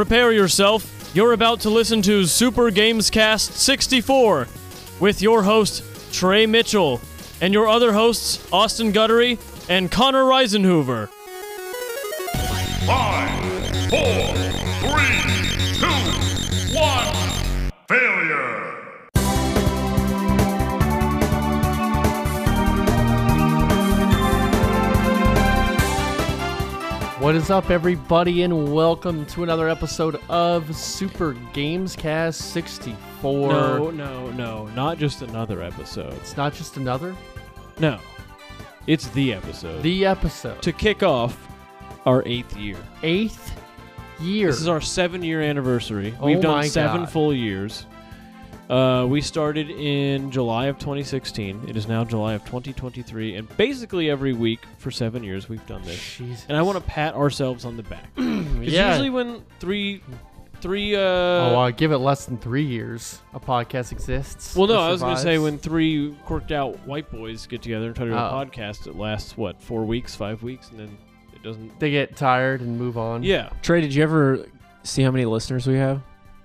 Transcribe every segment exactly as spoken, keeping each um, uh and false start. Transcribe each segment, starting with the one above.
prepare yourself. You're about to listen to Super Gamescast sixty-four with your host, Trey Mitchell, and your other hosts, Austin Guttery and Connor Reisenhoover. Five, four, three, two, one, failure! What is up, everybody, and welcome to another episode of Super Gamescast sixty-four. No, no, no, not just another episode. It's not just another. No, it's the episode. The episode. To kick off our eighth year. Eighth year. This is our seven-year anniversary. Oh We've done my seven God. full years. Uh, we started in July of twenty sixteen. It is now July of twenty twenty-three, and basically every week for seven years we've done this. Jesus. And I want to pat ourselves on the back. Because Yeah. usually when three, three, uh... Oh, I give it less than three years a podcast exists. well, no, or I was going to say survives. when three quirked out white boys get together and try to do a Oh. podcast, it lasts, what, four weeks, five weeks, and then it doesn't... They get tired and move on. Yeah. Trey, did you ever see how many listeners we have?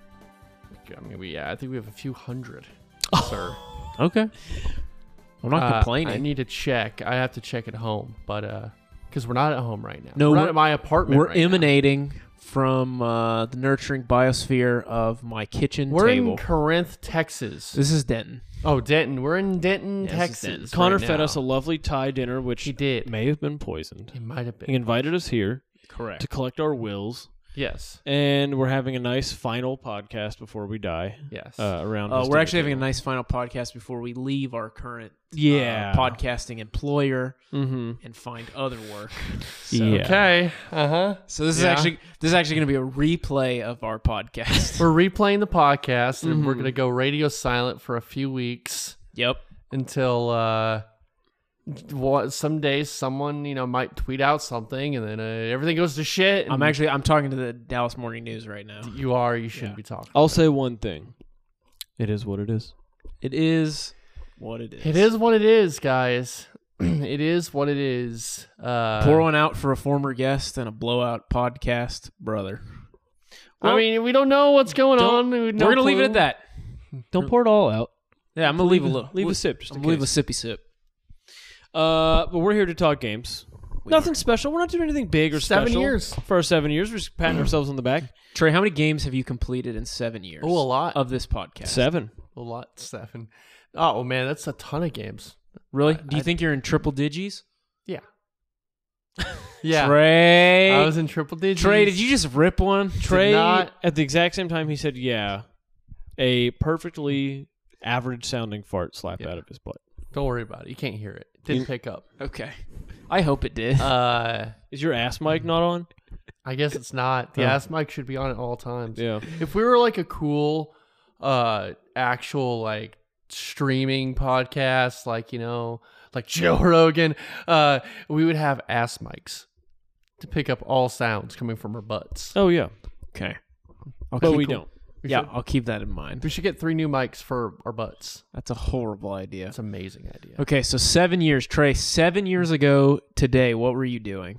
I mean, we, yeah, I think we have a few hundred, sir. Okay. I'm not Uh, complaining. I need to check. I have to check at home, but uh, because we're not at home right now. No, we're, not we're- at my apartment. We're right now. emanating from uh, the nurturing biosphere of my kitchen We're table. in Corinth, Texas. This is Denton. Oh, Denton. We're in Denton, Yeah, this is Texas. Denton. Connor right fed now. us a lovely Thai dinner, which He did. may have been poisoned. It might have been. He invited us here Correct. to collect our wills, Yes. and we're having a nice final podcast before we die. Yes. Uh, around. Uh, this we're dinner actually having a table. nice final podcast before we leave our current Yeah. uh, podcasting employer Mm-hmm. and find other work. So, Yeah. Okay. Uh huh. so this is Yeah. actually this is actually going to be a replay of our podcast. We're replaying the podcast, and we're Mhm. gonna go radio silent for a few weeks Yep. until uh, what? Some days someone you know might tweet out something, and then uh, everything goes to shit. And I'm actually I'm talking to the Dallas Morning News right now. You are. You shouldn't Yeah. be talking. I'll say one thing. It is what it is. It is what it is. It is what it is, guys. It is what it is. Uh, Pour one out for a former guest and a blowout podcast brother. I mean, we don't know what's going on. We We're no gonna leave it clue. at that. Don't pour it all out. Yeah, I'm gonna leave a little. Leave a sip. Just I'm in gonna leave a case. sippy sip. Uh, but we're here to talk games. Nothing special. We're not doing anything big or Seven special. years. For our seven years, we're just patting ourselves on the back. Trey, how many games have you completed in seven years? Oh, a lot. of this podcast. Seven. A lot, Stefan. Oh man, that's a ton of games. Really? I- Do you I- think you're in triple digits? Yeah. Yeah. Trey. I was in triple digits. Trey, did you just rip one? Trey, not- at the exact same time he said, yeah, a perfectly average sounding fart slapped Yeah. out of his butt. Don't worry about it. You can't hear it. It didn't You- pick up. Okay. I hope it did. Uh, Is your ass mic not on? I guess it's not. The Oh. ass mic should be on at all times. Yeah. If we were like a cool, uh, actual like streaming podcast, like you know, like Joe Rogan, uh, we would have ass mics to pick up all sounds coming from our butts. Oh, yeah. okay. I'll But keep- we don't. We Yeah, should, I'll keep that in mind. we should get three new mics for our butts. That's a horrible idea. That's an amazing idea. Okay, so seven years. Trey, seven years ago today, what were you doing?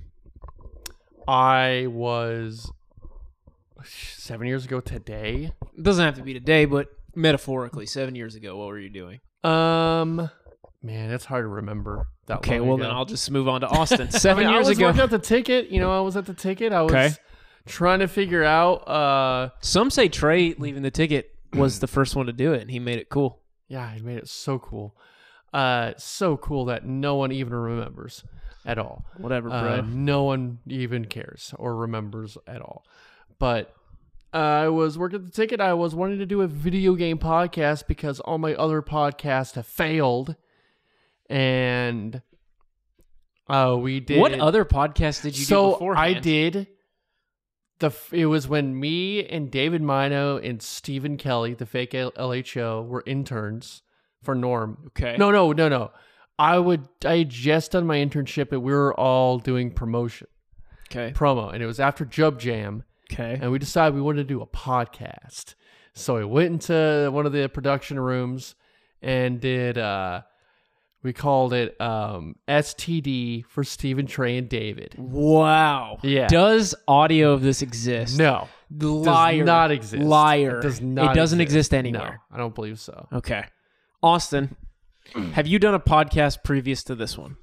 I was seven years ago today. It doesn't have to be today, but metaphorically, seven years ago, what were you doing? Um, man, it's hard to remember. That Okay, long well ago. then I'll just move on to Austin. I Seven mean, years I was ago. working at the ticket. You know, I was at the ticket. I was Okay. trying to figure out. Uh, Some say Trey leaving the ticket was the first one to do it, and he made it cool. yeah, it made it so cool. Uh, so cool that no one even remembers at all. Whatever, Uh, bro. no one even cares or remembers at all. But I was working at the ticket. I was wanting to do a video game podcast because all my other podcasts have failed. And uh, we did. What other podcast did you so do beforehand? I did. The f- it was when me and David Mino and Stephen Kelly, the fake L- LHO, were interns for Norm. Okay. No, no, no, no. I would. I had just done my internship, and we were all doing promotion, Okay. promo, and it was after Jub Jam, Okay. and we decided we wanted to do a podcast. So we went into one of the production rooms and did. Uh, we called it um, S T D for Stephen, Trey, and David. Wow. Yeah. Does audio of this exist? No, Liar. Does not exist. Liar. It does not. It doesn't exist, exist anywhere. No, I don't believe so. Okay. Austin, have you done a podcast previous to this one?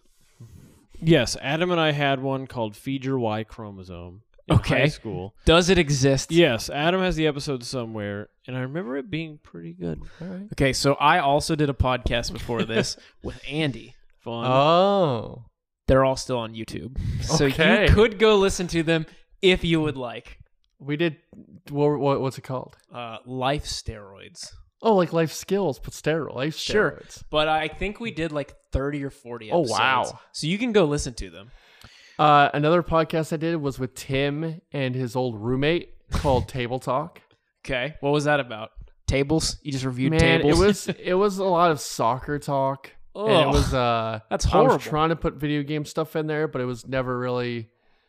Yes, Adam and I had one called Feed Your Y Chromosome in Okay. high school. Does it exist? Yes, Adam has the episode somewhere, and I remember it being pretty good. All right. Okay, so I also did a podcast before this with Andy. Fun. Oh. They're all still on YouTube. So Okay. you could go listen to them if you would like. We did. What, what? What's it called? Uh, life steroids. Oh, like life skills, but steroid life Sure. steroids. But I think we did like thirty or forty Oh, episodes. wow. So you can go listen to them. Uh, another podcast I did was with Tim and his old roommate called Table Talk. Okay. What was that about? Tables? You just reviewed Man, tables? it was it was a lot of soccer talk. And it Ugh. was uh That's I horrible. was trying to put video game stuff in there, but it was never really,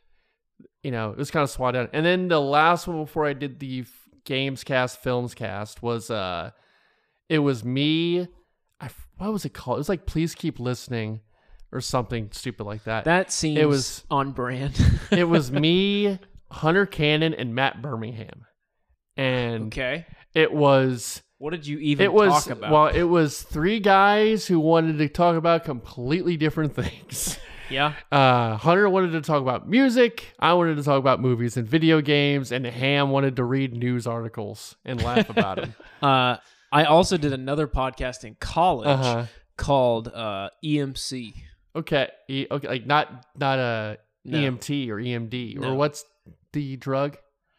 you know, it was kind of swatted out. And then the last one before I did the f- games cast, films cast was uh, it was me. I f- what was it called? It was like Please Keep Listening, or something stupid like that. That seems It was- on brand. It was me, Hunter Cannon, and Matt Birmingham, and Okay. it was. What did you even It was talk about? well, it was three guys who wanted to talk about completely different things. yeah. Uh, Hunter wanted to talk about music. I wanted to talk about movies and video games, and Ham wanted to read news articles and laugh about them. Uh, I also did another podcast in college Uh-huh. called uh, E M C. Okay, e- okay, like not not a No. E M T or E M D No. or what's the drug?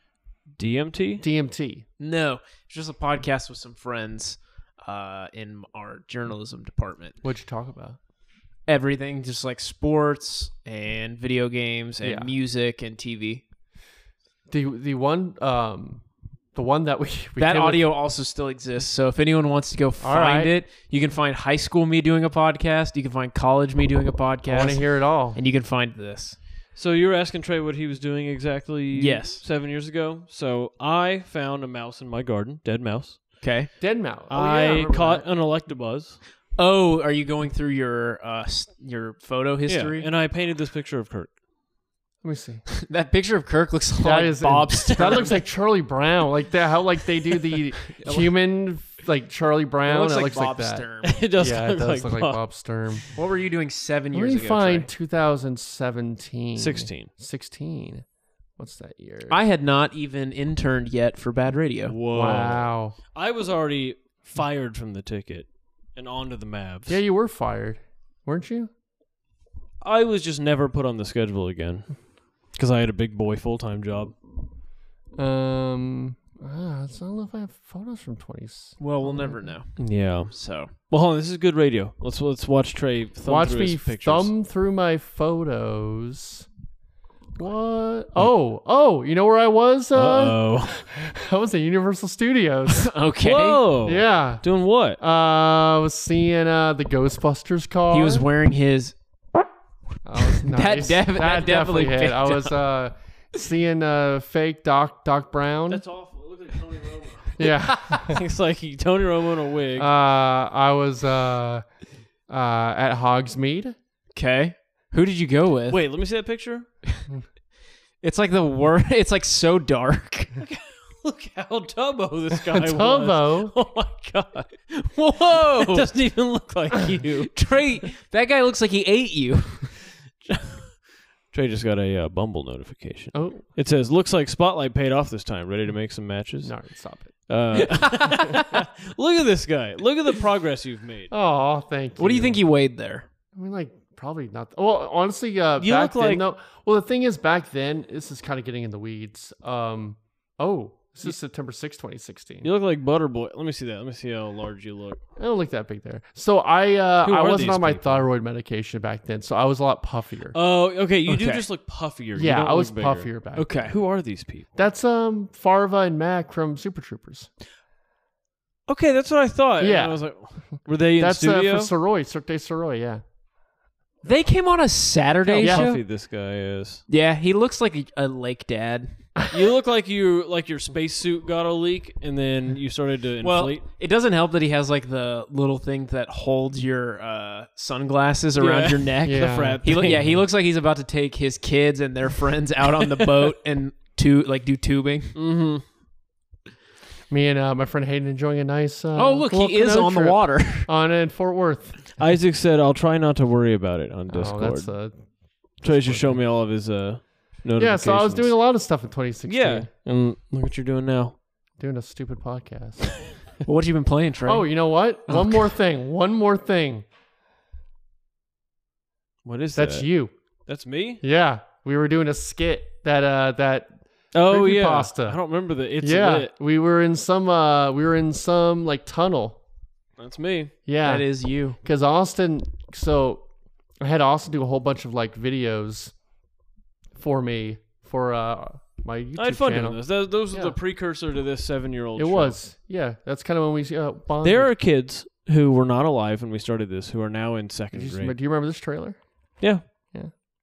D M T? D M T. No, it's just a podcast with some friends uh, in our journalism department. What'd you talk about? Everything, just like sports and video games and Yeah. music and T V. The the one um the one that we, we That came with- audio also still exists. So if anyone wants to go find right. it, you can find high school me doing a podcast. You can find college me doing a I want podcast. to hear it all. And you can find this. So you were asking Trey what he was doing exactly Yes. seven years ago? So I found a mouse in my garden, dead mouse. Okay. Dead Mouse. Oh, yeah, I remember caught that. an Electabuzz. Oh, are you going through your uh, s- your photo history? Yeah, and I painted this picture of Kirk. Let me see. That picture of Kirk looks a lot That like is Bob Stern. That looks like Charlie Brown. Like that. How like they do the human like Charlie Brown. It looks it like looks Bob like that. Stern. It does Yeah, look it does like, look like Bob. Bob Sturm. What were you doing seven Let years me ago? find Trey? twenty seventeen. sixteen. sixteen. What's that year? I had not even interned yet for Bad Radio. Whoa. Wow. I was already fired from the ticket and onto the Mavs. Yeah, you were fired, weren't you? I was just never put on the schedule again because I had a big boy full-time job. Um, ah, I don't know if I have photos from twenties. Well, we'll never know. Yeah. So Well, hold on. This is good radio. Let's let's watch Trey thumb Watch through me his pictures. thumb through my photos. What? Oh, oh, you know where I was? Uh, Uh-oh. I was at Universal Studios. okay. Whoa. Yeah. Doing what? Uh, I was seeing uh, the Ghostbusters car. He was wearing his. I was nice. def- that definitely hit. picked I was uh, seeing uh, fake Doc Doc Brown. That's awful. It looks like Tony Romo. yeah. It's like he, Tony Romo in a wig. uh, I was uh, uh, at Hogsmeade. Okay. Who did you go with? Wait, let me see that picture. It's like the word. It's like so dark. Look how Tubbo this guy was. Tubbo. Oh my god. Whoa. It doesn't even look like you. Trey, that guy looks like he ate you. Trey just got a uh, Bumble notification. Oh It says, "Looks like Spotlight paid off this time. Ready to make some matches?" no! Stop it. Uh, look at this guy. Look at the progress you've made. Oh, thank you. What do you think he weighed there? I mean, like probably not. Well, honestly, uh, You back look then, like- no. Well, the thing is, back then, this is kind of getting in the weeds. Um, oh, this is September sixth, twenty sixteen. You look like Butterboy. Let me see that. Let me see how large you look. I don't look that big there. So I, uh, Who I are wasn't these on my people? thyroid medication back then, so I was a lot puffier. Oh, okay. You do Okay. just look puffier. You yeah, don't I was look bigger. puffier back. Okay. Who are these people? That's um Farva and Mac from Super Troopers. Okay, that's what I thought. And Yeah. I was like, were they in That's uh, studio? for Soroy, Cirque du Soroy. Yeah. They came on a Saturday How Yeah. show. puffy this guy is. Yeah, he looks like a, a lake dad. You look like you like your spacesuit got a leak, and then you started to Well, inflate. it doesn't help that he has like the little thing that holds your uh, sunglasses around Yeah. your neck. Yeah. The frat He lo- thing. yeah, he looks like he's about to take his kids and their friends out on the boat and tu- like do tubing. Mm-hmm. Me and uh, my friend Hayden enjoying a nice. Uh, oh, look, little he is canoe on the trip water. on in Fort Worth. Isaac said, "I'll try not to worry about it on Oh, Discord." that's uh, Tries to show me all of his uh, notifications. yeah. So I was doing a lot of stuff in twenty sixteen. Yeah, and look what you're doing now. Doing a stupid podcast. Well, what have you been playing, Trey? Oh, you know what? Oh, One God. more thing. One more thing. What is That's that? you. That's me. Yeah, we were doing a skit that uh that Oh yeah, Creepypasta. I don't remember the. It's yeah lit. we were in some uh we were in some like tunnel. That's me. Yeah, That is you. because Austin. So I had Austin do a whole bunch of like videos for me for uh my YouTube I had fun channel. doing this. Those, those Yeah. are the precursor to this seven-year-old. It show. was yeah. That's kind of when we uh, bonded. There are kids who were not alive when we started this who are now in second Did you, grade. do you remember this trailer? Yeah. Yeah.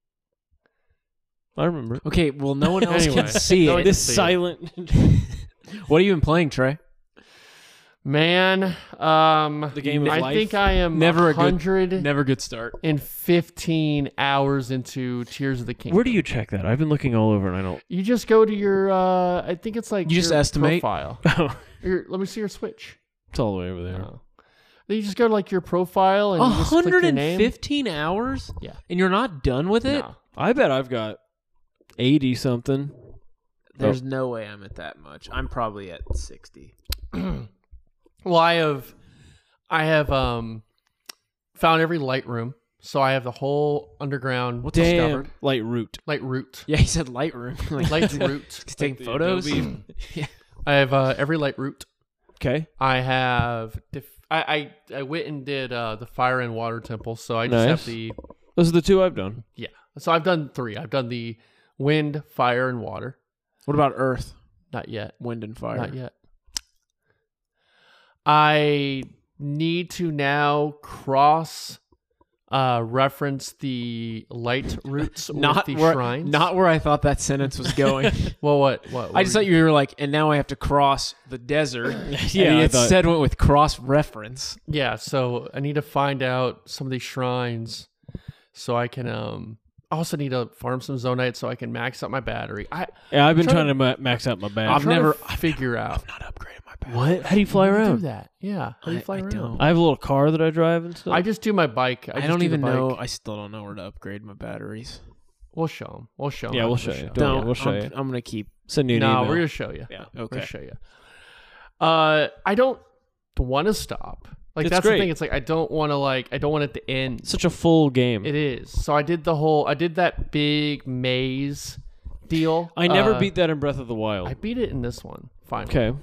I remember. Okay, well, no one else Anyway. can see No it. one This see it. silent. What have you been playing, Trey? Man, um, The game of I life? think I am Never a good- one hundred Never good start. fifteen hours into Tears of the Kingdom. Where do you check that? I've been looking all over and I don't. You just go to your, uh, I think it's like You just your estimate? profile. Oh, Your, let me see your Switch. it's all the way over there. Oh. Then you just go to like your profile and you just click your name. one hundred fifteen hours? Yeah. And you're not done with it? No. I bet I've got eighty something. There's no way I'm at that much. I'm probably at sixty. Well, I have, I have um, found every light room, so I have the whole underground discovered. Damn. Light root. Light route. Yeah, he said Lightroom. Like, Light route. he's taking the photos. Adobe. I have uh, every light route. Okay. I have. Def- I, I I went and did uh, the fire and water temple, so I just Nice. have the Those are the two I've done. yeah. So I've done three. I've done the wind, fire, and water. What about Earth, Not yet. Wind, and Fire? Not yet. I need to now cross uh, reference the light routes Not with the where, shrines. not where I thought that sentence was going. well, what? What? what I just were thought you were like, and now I have to cross the desert. Yeah, and I it thought- said went with cross reference. Yeah, so I need to find out some of these shrines so I can um I also need to farm some zonite so I can max out my battery. I Yeah, I've been trying trying to ma- max out my I'm bag. I've trying never- to figure out. Not upgraded my battery. What? How do you fly How do you around? do that? Yeah. How do you I- fly I around? don't. I have a little car that I drive and stuff. I just do my bike. I, I, just don't do the even know. bike. I still don't know where to upgrade my batteries. We'll show them. We'll show 'em. Yeah, I'm we'll gonna show you. them. Don't- Don't. we'll show I'm, you. I'm gonna keep. Send you an No, email. we're gonna show you. Yeah. We're Okay. gonna show you. Uh, I don't want to stop. Like It's that's great. the thing. It's like I don't want to like I don't want it to end. Such a full game. It is. So I did the whole. I did that big maze deal. I never Uh, beat that in Breath of the Wild. I beat it in this one. Finally. Okay.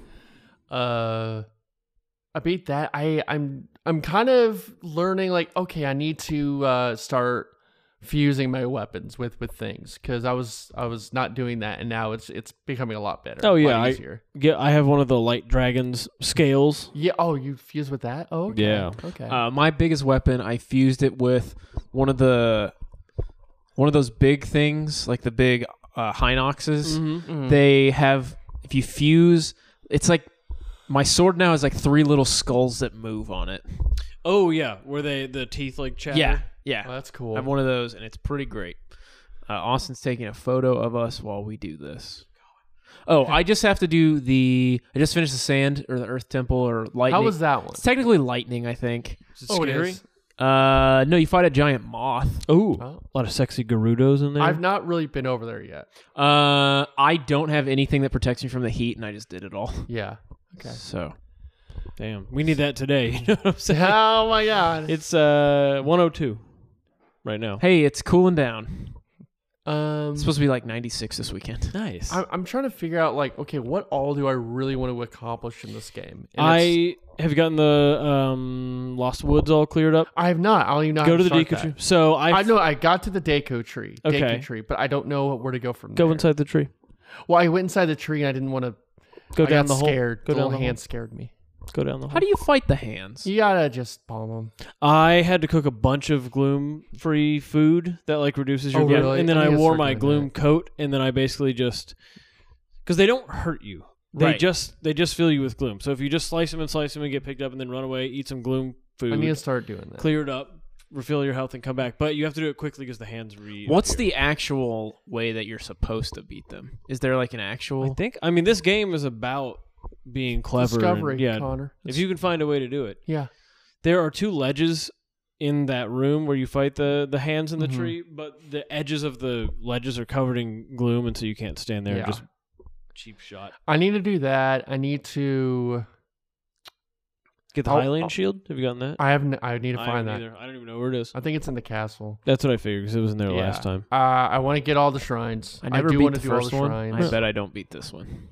Uh, I beat that. I I'm I'm kind of learning. Like, okay, I need to uh, start fusing my weapons with with things because I was I was not doing that, and now it's it's becoming a lot better. Oh, a lot yeah, I- easier. Yeah, I have one of the light dragons scales. Yeah. Oh, you fuse with that? Oh, okay. Yeah. Okay. Uh, my biggest weapon, I fused it with one of the one of those big things, like the big uh, Hinoxes. Mhm. They have, if you fuse, it's like my sword now has like three little skulls that move on it. Oh yeah, where they the teeth like chatter. Yeah, yeah. Oh, that's cool. I have one of those, and it's pretty great. Uh, Austin's taking a photo of us while we do this. Oh, I just have to do the. I just finished the sand or the Earth Temple or lightning. How was that one? It's technically lightning, I think. Is it Oh, it scary? is. Uh, no, you fight a giant moth. Ooh, Oh. a lot of sexy Gerudos in there. I've not really been over there yet. Uh, I don't have anything that protects me from the heat, and I just did it all. Yeah. Okay. So Damn, we need that today. You know what I'm saying? Oh my god. It's uh one oh two right now. hey, it's cooling down. Um, It's supposed to be like ninety-six this weekend. Nice. I, I'm trying to figure out like, okay, what all do I really want to accomplish in this game? And it's- I have gotten the um, Lost Woods all cleared up. I have not. I don't even know. Go how to to the start Deku tree. that. So I I know I got to the Deku tree, Okay. Deku tree, but I don't know where to go from go there. inside the tree. Well, I went inside the tree and I didn't want to. Go I down got the hole. scared. Go the down little the hand hole. scared me. Go down the hole. How do you fight the hands? You gotta just bomb them. I had to cook a bunch of gloom-free food that like reduces your Oh, gloom, really? and then I I need to wore start my doing gloom that. coat, and then I basically just because they don't hurt you. They Right. just they just fill you with gloom. So if you just slice them and slice them and get picked up and then run away, eat some gloom I need to food, start doing that. clear it up, refill your health and come back. But you have to do it quickly because the hands read. What's the actual way that you're supposed to beat them? Is there like an actual? I think. I mean, this game is about being clever. Discovery, and, yeah, Connor. if you can find a way to do it. Yeah. There are two ledges in that room where you fight the, the hands in the Mhm. tree, but the edges of the ledges are covered in gloom, and so you can't stand there Yeah. and just cheap shot. I need to do that. I need to. Get the I'll- Hylian I'll- shield. Have you gotten that? I haven't. I need to I find don't that. either. I don't even know where it is. I think it's in the castle. That's what I figured because it was in there Yeah. last time. Uh, I want to get all the shrines. I never do beat want the to do all first the one. shrines. I bet I don't beat this one.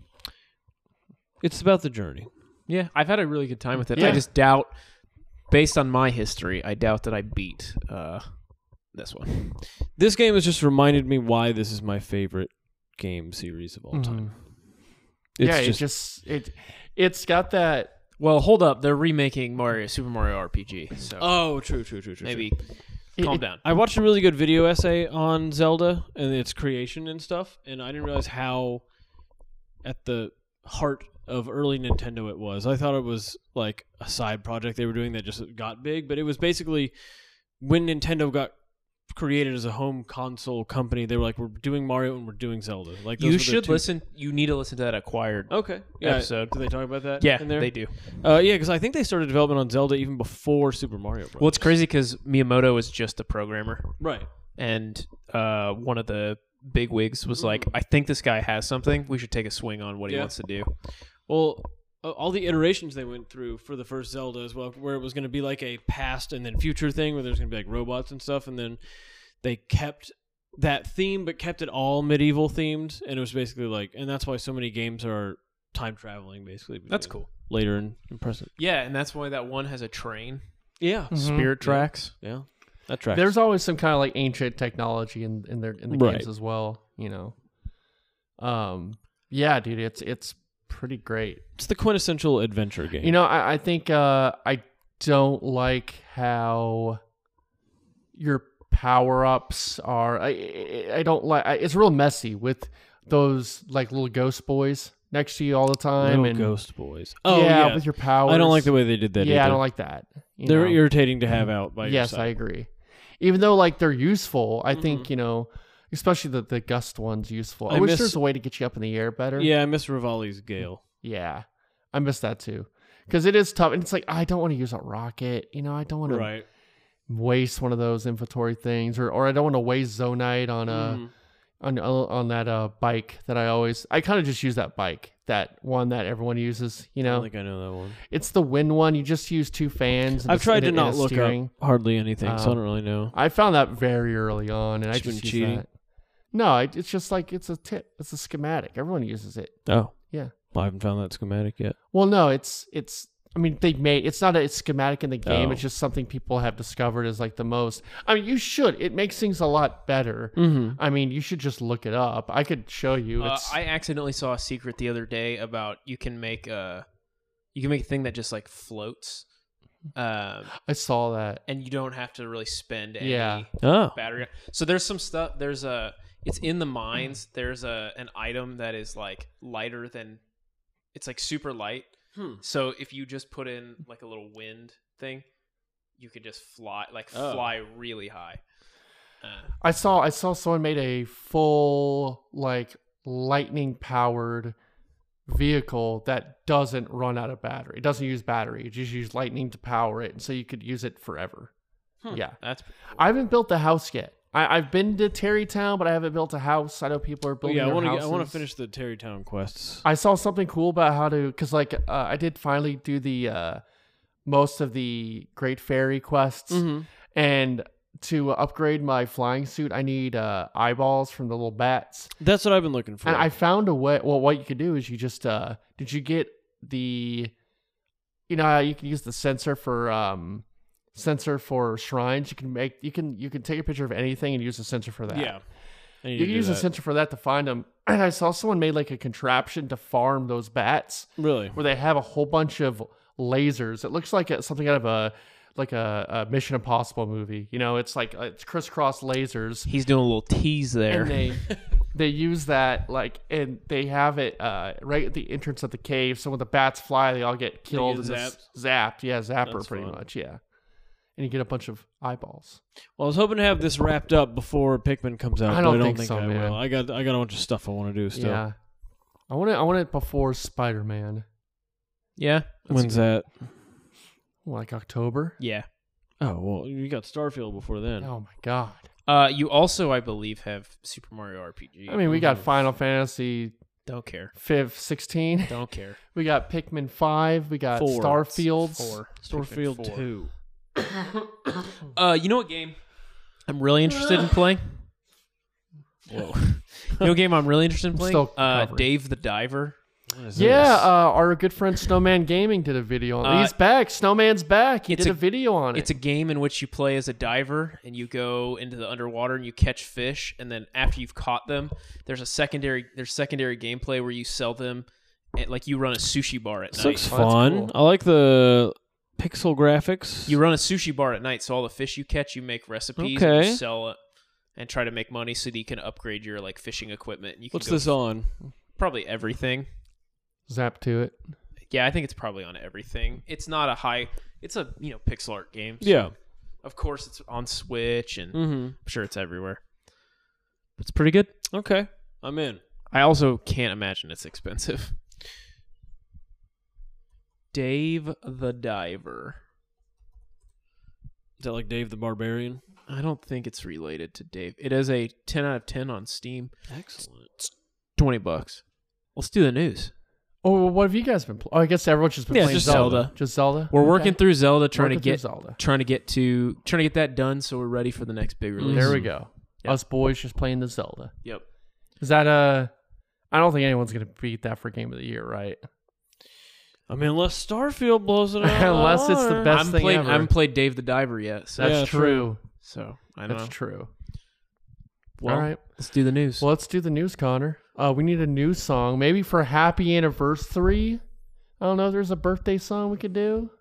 It's about the journey. Yeah, I've had a really good time with it. Yeah. I just doubt, based on my history, I doubt that I beat uh, this one. This game has just reminded me why this is my favorite game series of all Mhm. time. It's yeah, just, it just it it's got that. Well, hold up. They're remaking Mario Super Mario R P G, so oh, true, true, true, true. maybe true. It- calm it- down. I watched a really good video essay on Zelda and its creation and stuff, and I didn't realize how at the heart of early Nintendo it was. I thought it was like a side project they were doing that just got big, but it was basically when Nintendo got created as a home console company, they were like, we're doing Mario and we're doing Zelda. Like those were You the should two- listen. You need to listen to that Acquired. Okay, yeah. episode. Do they talk about that? Yeah, in there? they do. Uh, yeah, because I think they started development on Zelda even before Super Mario Bros. Well, it's crazy because Miyamoto is just a programmer, right. and uh, one of the big wigs was like, "I think this guy has something. We should take a swing on what he Yeah. wants to do." Well, uh, all the iterations they went through for the first Zelda as well, where it was going to be like a past and then future thing, where there's going to be like robots and stuff, and then they kept that theme, but kept it all medieval themed, and it was basically like, and that's why so many games are time traveling, basically. That's between cool. Later in, in present. Yeah, and that's why that one has a train. Yeah, Mhm. Spirit tracks. yeah, that tracks. There's always some kind of like ancient technology in in their in the Right. games as well. You know. Um. Yeah, dude. It's it's pretty great. it's the quintessential adventure game. You know, I, I think uh, I don't like how your power ups are. I I I don't like. I, it's real messy with those like little ghost boys next to you all the time, Little and ghost boys. Oh yeah, yeah, with your powers. I don't like the way they did that. Yeah, either. I don't like that. you They're know? irritating to have out by your Yes, side. I agree. Even though like they're useful, I Mm-hmm. think you know, especially the the gust one's useful. I, I wish miss- there's a way to get you up in the air better. Yeah, I miss Rivali's Gale. yeah, I miss that too, because it is tough, and it's like I don't want to use a rocket. You know, I don't want to Right. waste one of those inventory things, or or I don't want to waste Zonite on a Mhm. on on that uh bike that I always. I kind of just use that bike, that one that everyone uses. You I know, don't think I know that one. it's the wind one. You just use two fans. and I've a- tried and to a- and not a look steering. up hardly anything, so I Um, don't really know. I found that very early on, and I Just been just use cheating? that. No, it, it's just like it's a tip. It's a schematic. Everyone uses it. Oh, Yeah. Well, I haven't found that schematic yet. Well, no, it's it's. I mean, they made it's not a schematic in the game. Oh. It's just something people have discovered as like the most. I mean, you should. It makes things a lot better. Mm-hmm. I mean, you should just look it up. I could show you. Uh, It's I accidentally saw a secret the other day about you can make a you can make a thing that just like floats, um, I saw that. and you don't have to really spend any Yeah. Oh, battery. So there's some stuff. There's a it's in the mines. There's a an item that is like lighter than it's like super light. Hmm. So if you just put in like a little wind thing, you could just fly like Oh. fly really high. Uh, I saw. I saw someone made a full like lightning powered vehicle that doesn't run out of battery. It doesn't use battery. It just uses lightning to power it, and so you could use it forever. Hmm. Yeah. that's I haven't built the house yet. I, I've been to Terrytown, but I haven't built a house. I know people are Well, building yeah. I their want to. I houses. want to finish the Terrytown quests. I saw something cool about how to, because like uh, I did finally do the uh, most of the Great Fairy quests, Mm-hmm. and to upgrade my flying suit, I need uh, eyeballs from the little bats. That's what I've been looking for. And I found a way. Well, what you could do is you just uh, did you get the, you know, how you can use the sensor for um, sensor for shrines. You can make you can you can take a picture of anything and use the sensor for that. yeah. I need You to can do use a that. sensor for that to find them. And I saw someone made like a contraption to farm those bats, Really? where they have a whole bunch of lasers. It looks like a, something out of a like a, a Mission Impossible movie. You know, it's like uh, it's crisscross lasers, he's doing a little tease there. and they they use that like, and they have it uh, right at the entrance of the cave. So when the bats fly, they all get killed get and just zapped? zapped. Yeah, zapper That's pretty fun. much. Yeah, and you get a bunch of eyeballs. Well, I was hoping to have this wrapped up before Pikmin comes out. I don't but I don't think think so, I man. will. I got I got a bunch of stuff I want to do still. Yeah, I want it. I want it before Spider-Man, Yeah. When's that? like October. Yeah. Oh well, you got Starfield before then. Oh my god! Uh, you also, I believe, have Super Mario R P G. I mean, we got Final Fantasy Don't care. five, sixteen. Don't care. We got Pikmin five. We got Four. Starfields. Four. Starfield Pikmin four. two. Uh, you know what game I'm really interested in playing? Whoa. You know what game I'm really interested in playing? Still Uh, recovering. Dave the Diver. What is Yeah, this? uh, our good friend Snowman Gaming did a video on it. Uh, He's back. Snowman's back. He it's did a, a- video on it. It's a game in which you play as a diver and you go into the underwater and you catch fish, and then after you've caught them, there's a secondary there's secondary gameplay where you sell them, and, like you run a sushi bar at This night. looks Oh, that's fun. cool. I like the pixel graphics. You run a sushi bar at night, so all the fish you catch, you make recipes and Okay. you sell it and try to make money so that you can upgrade your like fishing equipment. And you can What's go this on? Probably everything. Zap to it. Yeah, I think it's probably on everything. It's not a high. It's a you know pixel art game. so Yeah. Of course, it's on Switch, and Mm-hmm. I'm sure it's everywhere. But it's pretty good. Okay, I'm in. I also can't imagine it's expensive. Dave the Diver. Is that like Dave the Barbarian? I don't think it's related to Dave. It is a ten out of ten on Steam. Excellent. twenty bucks. Let's do the news. Oh, well, what have you guys been playing? Oh, I guess everyone's just been Yeah, playing just Zelda. Zelda. Just Zelda. We're Okay. working through Zelda, trying Working to through get Zelda. trying to get to trying to get that done so we're ready for the next big release. There we go. Yep. Us boys just playing the Zelda. Yep. Is that a? I don't think anyone's gonna beat that for Game of the Year, right? I mean, unless Starfield blows it out. Unless it's the I best haven't thing played ever. I haven't played Dave the Diver yet, so That's Yeah, true. true. so I don't That's know. true. Well, All right. let's do the news. Well, let's do the news, Connor. Uh, we need a new song, maybe for Happy Anniversary. I don't know. if There's a birthday song we could do.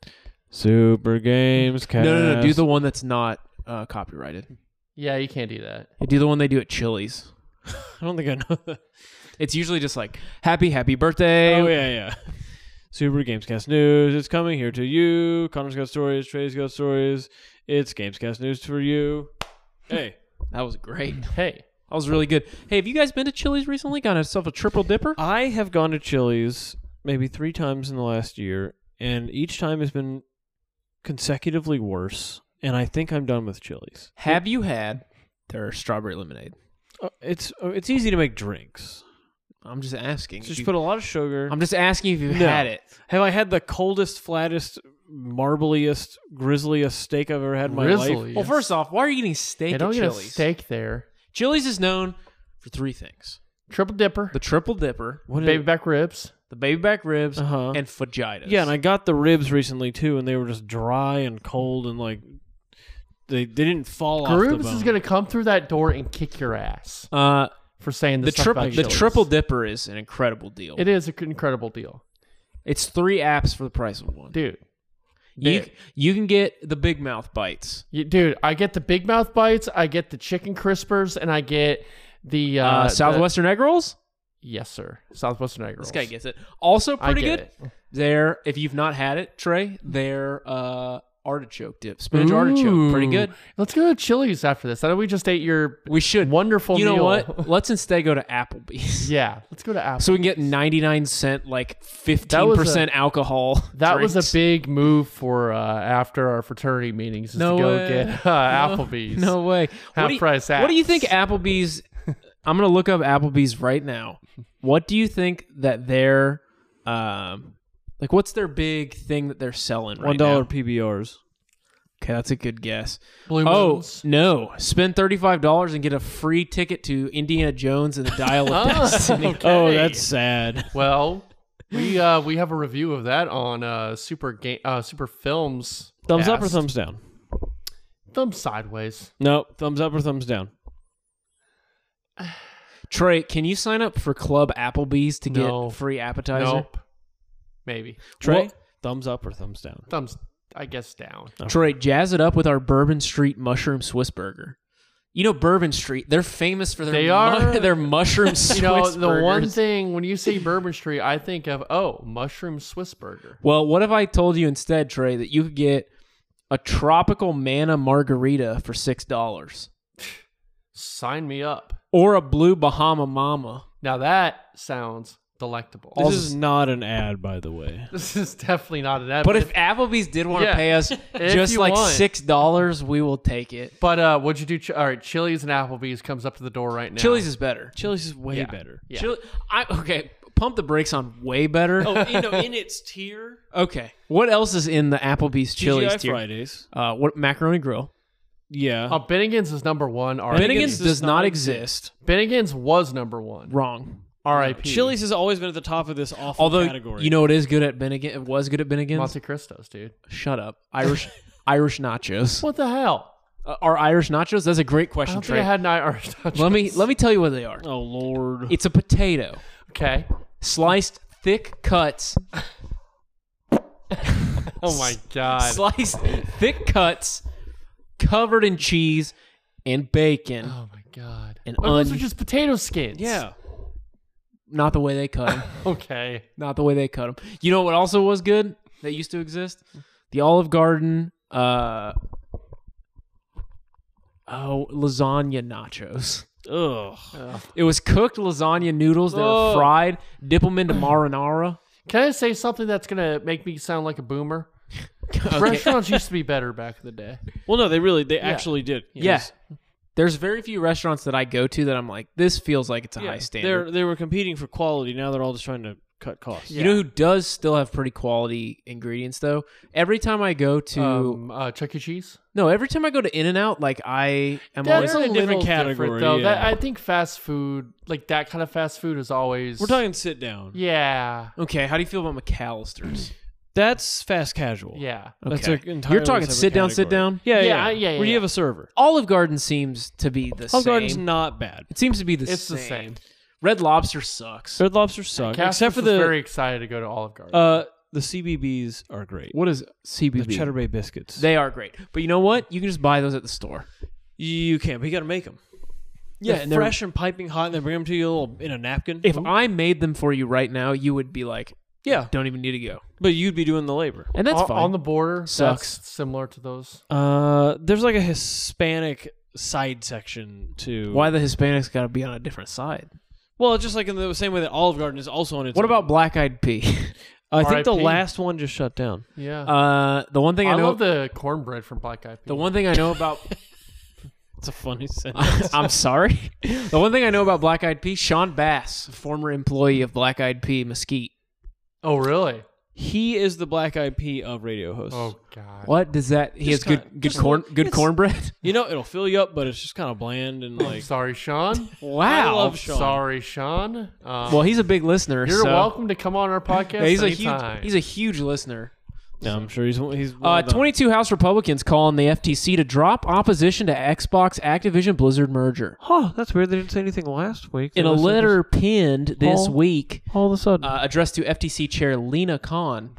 Super Games Cast. no, no, no. Do the one that's not uh, copyrighted. Yeah, you can't do that. Do the one they do at Chili's. I don't think I know that. It's usually just like happy, happy birthday. Oh yeah, yeah. Super Gamescast News. It's coming here to you. Connor's got stories. Trey's got stories. It's Gamescast News for you. Hey, That was great. Hey, That was really good. Hey, have you guys been to Chili's recently? Got yourself a triple dipper? I have gone to Chili's maybe three times in the last year, and each time has been consecutively worse. And I think I'm done with Chili's. Have you had their strawberry lemonade? Uh, it's uh, it's easy to make drinks. I'm just asking. Just You- put a lot of sugar. I'm just asking if you've No. had it. Have I had the coldest, flattest, marbliest, grisliest steak I've ever had in my life? Grizzly. Well, first off, why are you eating steak They don't at get a Chili's? steak there. Chili's is known for three things: Triple dipper, the triple dipper, What baby back ribs. the baby back ribs, Uh-huh. and fajitas. Yeah, and I got the ribs recently too, and they were just dry and cold and like they they didn't fall off the Grooves bone. is gonna come through that door and kick your ass uh, for saying the this stuff triple about the Chili's. triple dipper is an incredible deal. It is an incredible deal, It's three apps for the price of one. dude. You dude. you can get the big mouth bites. You, dude, I get the big mouth bites, I get the chicken crispers, and I get the uh, Uh, the- Southwestern egg rolls. yes, sir. Southwestern egg rolls. This guy gets it. Also I pretty get good. it. They're if you've not had it, Trey, they're uh, artichoke dip, spinach artichoke, pretty good. Let's go to Chili's after this. I know we just ate your We should. wonderful You know meal. what? Let's instead go to Applebee's. Yeah, let's go to Apple. So we can get ninety-nine cent, like That fifteen was percent alcohol. that was drinks. a big move for uh, after our fraternity meetings is No to go way. get uh, Applebee's. No way. Half what do you, price What do you think apps. Applebee's? I'm gonna look up Applebee's right now. What do you think that they're, um, like? What's their big thing that they're selling right One dollar now? P B Rs. Okay, that's a good guess. Blue Oh Moons. no! Spend thirty-five dollars and get a free ticket to Indiana Jones and the Dial of Oh, Destiny. okay. Oh, that's sad. Well, we uh, we have a review of that on uh, Super Game uh, Super Films. Thumbs up or cast. thumbs down? Thumbs sideways. No, thumbs up or thumbs down. Trey, can you sign up for Club Applebee's to No. get free appetizer? Nope. Maybe. Trey, Well- thumbs up or thumbs down? Thumbs, I guess, down. Troy, jazz it up with our Bourbon Street mushroom Swiss burger. You know Bourbon Street, they're famous for their They mu- are. their mushroom Swiss You know, the one burgers. thing when you say Bourbon Street, I think of oh, mushroom Swiss burger. Well, what if I told you instead, Trey, that you could get a tropical manna margarita for six dollars. Sign me up. Or a blue Bahama Mama. Now that sounds delectable. This is not an ad, by the way. This is definitely not an ad. But if Applebee's did want to Yeah. pay us If just you like want. six dollars, we will take it. But uh, what'd you do? Ch- All right, Chili's and Applebee's comes up to the door right now. Chili's is better. Chili's is way Yeah. better. Yeah. Chili, I, okay, pump the brakes on way better. Oh, you know, in its tier, Okay. What else is in the Applebee's Chili's T G I tier? Fridays. Uh, what macaroni grill? Yeah. Uh, Bennigan's is number one. R I P. Bennigan's Bennigan's does does not not exist. exist. Bennigan's was number one. Wrong. R I P. Chili's has always been at the top of this awful Although category. you know what is good at Bennigan? It was good at Bennigan's. Monte Cristos, dude. Shut up. Irish Irish nachos. What the hell? Uh, are Irish nachos? That's a great I question, don't think Trey. I had an Irish nachos. Let me let me tell you what they are. Oh Lord. It's a potato, Okay. sliced thick cuts, Oh my god. sliced thick cuts, covered in cheese and bacon. Oh my god. And Oh, those un- are just potato skins. Yeah. Not the way they cut them. Okay. Not the way they cut them. You know what also was good that used to exist? The Olive Garden. Uh, oh, lasagna nachos. Ugh. It was cooked lasagna noodles that Oh. were fried. Dip them into marinara. Can I say something that's gonna make me sound like a boomer? Restaurants used to be better back in the day. Well, no, they really, they actually did. Yeah. There's very few restaurants that I go to that I'm like, this feels like it's a Yeah. high standard. They're they were competing for quality. Now they're all just trying to cut costs. You know who does still have pretty quality ingredients though? Every time I go to Um, uh, Chuck E. Cheese. no, every time I go to In-N-Out, like I am That's always in a a different little category, different, though. yeah. That, I think fast food, like that kind of fast food, is always. We're talking sit down. Yeah. okay. How do you feel about McAllister's? That's fast casual. Yeah. That's Okay. a entirely You're talking separate sit down, sit category. down. Yeah, Yeah, yeah, I- yeah, yeah, Where you yeah. have a server. Olive Garden seems to be the Olive same. Garden's not bad. It seems to be the It's same. the same. Red Lobster sucks. Red Lobster suck, Casper's except for was the very excited to go to Olive Garden. uh the C B Bs are great. What is C B The B? Cheddar Bay biscuits. They are great, but you know what? You can just buy those at the store. you can't, but you got to make them. Yeah, They're and they're- fresh and piping hot, and they bring them to you a little, in a napkin. If I made them for you right now, you would be like, yeah, "Don't even need to go," but you'd be doing the labor. and that's on, fine. on the border, Sucks. that's similar to those. Uh, there's like a Hispanic side section to Why the Hispanics got to be on a different side? Well, it's just like in the same way that Olive Garden is also on its. What own. about Black Eyed Pea? I think the R I P? last one just shut down. Yeah. uh, the one thing I, I know, love the cornbread from Black Eyed Peas. the one thing I know about. It's a funny sentence. I'm sorry. The one thing I know about Black Eyed Pea, Sean Bass, former employee of Black Eyed Pea Mesquite. Oh, really? He is the Black Eyed Pea of radio hosts. Oh, God. What does that? He Just has good, kinda- good just corn, a- good it's- cornbread. You know, it'll fill you up, but it's just kind of bland and like. Sorry, Sean. I love Sean. Sorry, Sean. Um, Well, he's a big listener. you're so- welcome to come on our podcast Yeah, he's a anytime. huge. He's a huge listener. No, I'm sure he's he's. one Uh, of the- twenty-two House Republicans call on the F T C to drop opposition to Xbox Activision Blizzard merger. Huh, that's weird. They didn't say anything last week. In a They must have letter pinned this Paul- week, just- all of a sudden. uh, addressed to F T C Chair Lena Khan,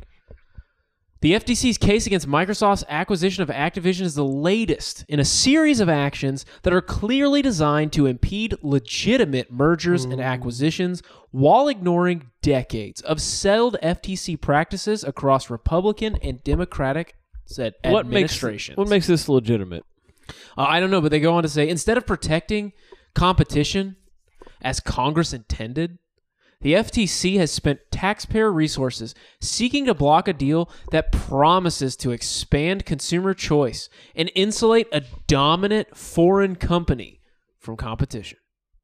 the F T C's case against Microsoft's acquisition of Activision is the latest in a series of actions that are clearly designed to impede legitimate mergers and acquisitions while ignoring decades of settled F T C practices across Republican and Democratic said what makes administrations. what makes this legitimate? Uh, I don't know, but they go on to say instead of protecting competition as Congress intended, the F T C has spent taxpayer resources seeking to block a deal that promises to expand consumer choice and insulate a dominant foreign company from competition.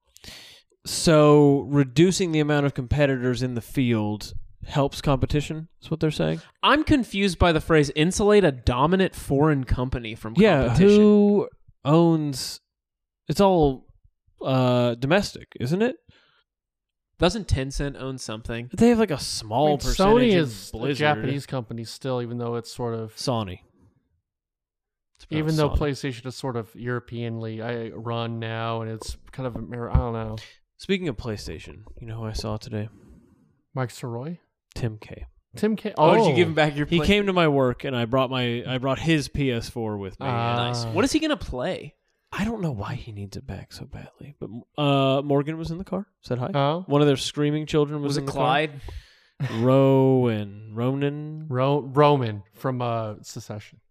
So reducing the amount of competitors in the field helps competition. Is what they're saying. I'm confused by the phrase insulate a dominant foreign company from Yeah, competition. who owns? It's all uh, domestic, isn't it? Doesn't Tencent own something? They have like a small I mean, percentage. Sony in is a Blizzard. Japanese company still, even though it's sort of Sony. It's even pronounced though Sony. PlayStation is sort of Europeanly I run now, and it's kind of Amer- I don't know. Speaking of PlayStation, you know who I saw today? Mike Soroy, Tim K. Tim K. Oh, did you give him back your He play- came to my work, and I brought my I brought his P S four with me. Ah. and Nice. What is he going to play? I don't know why he needs it back so badly, but uh, Morgan was in the car. Said hi. Oh, One of their screaming children was, Was in it the Clyde? car. Ro and Ronan. Ro- Roman from uh, Secession.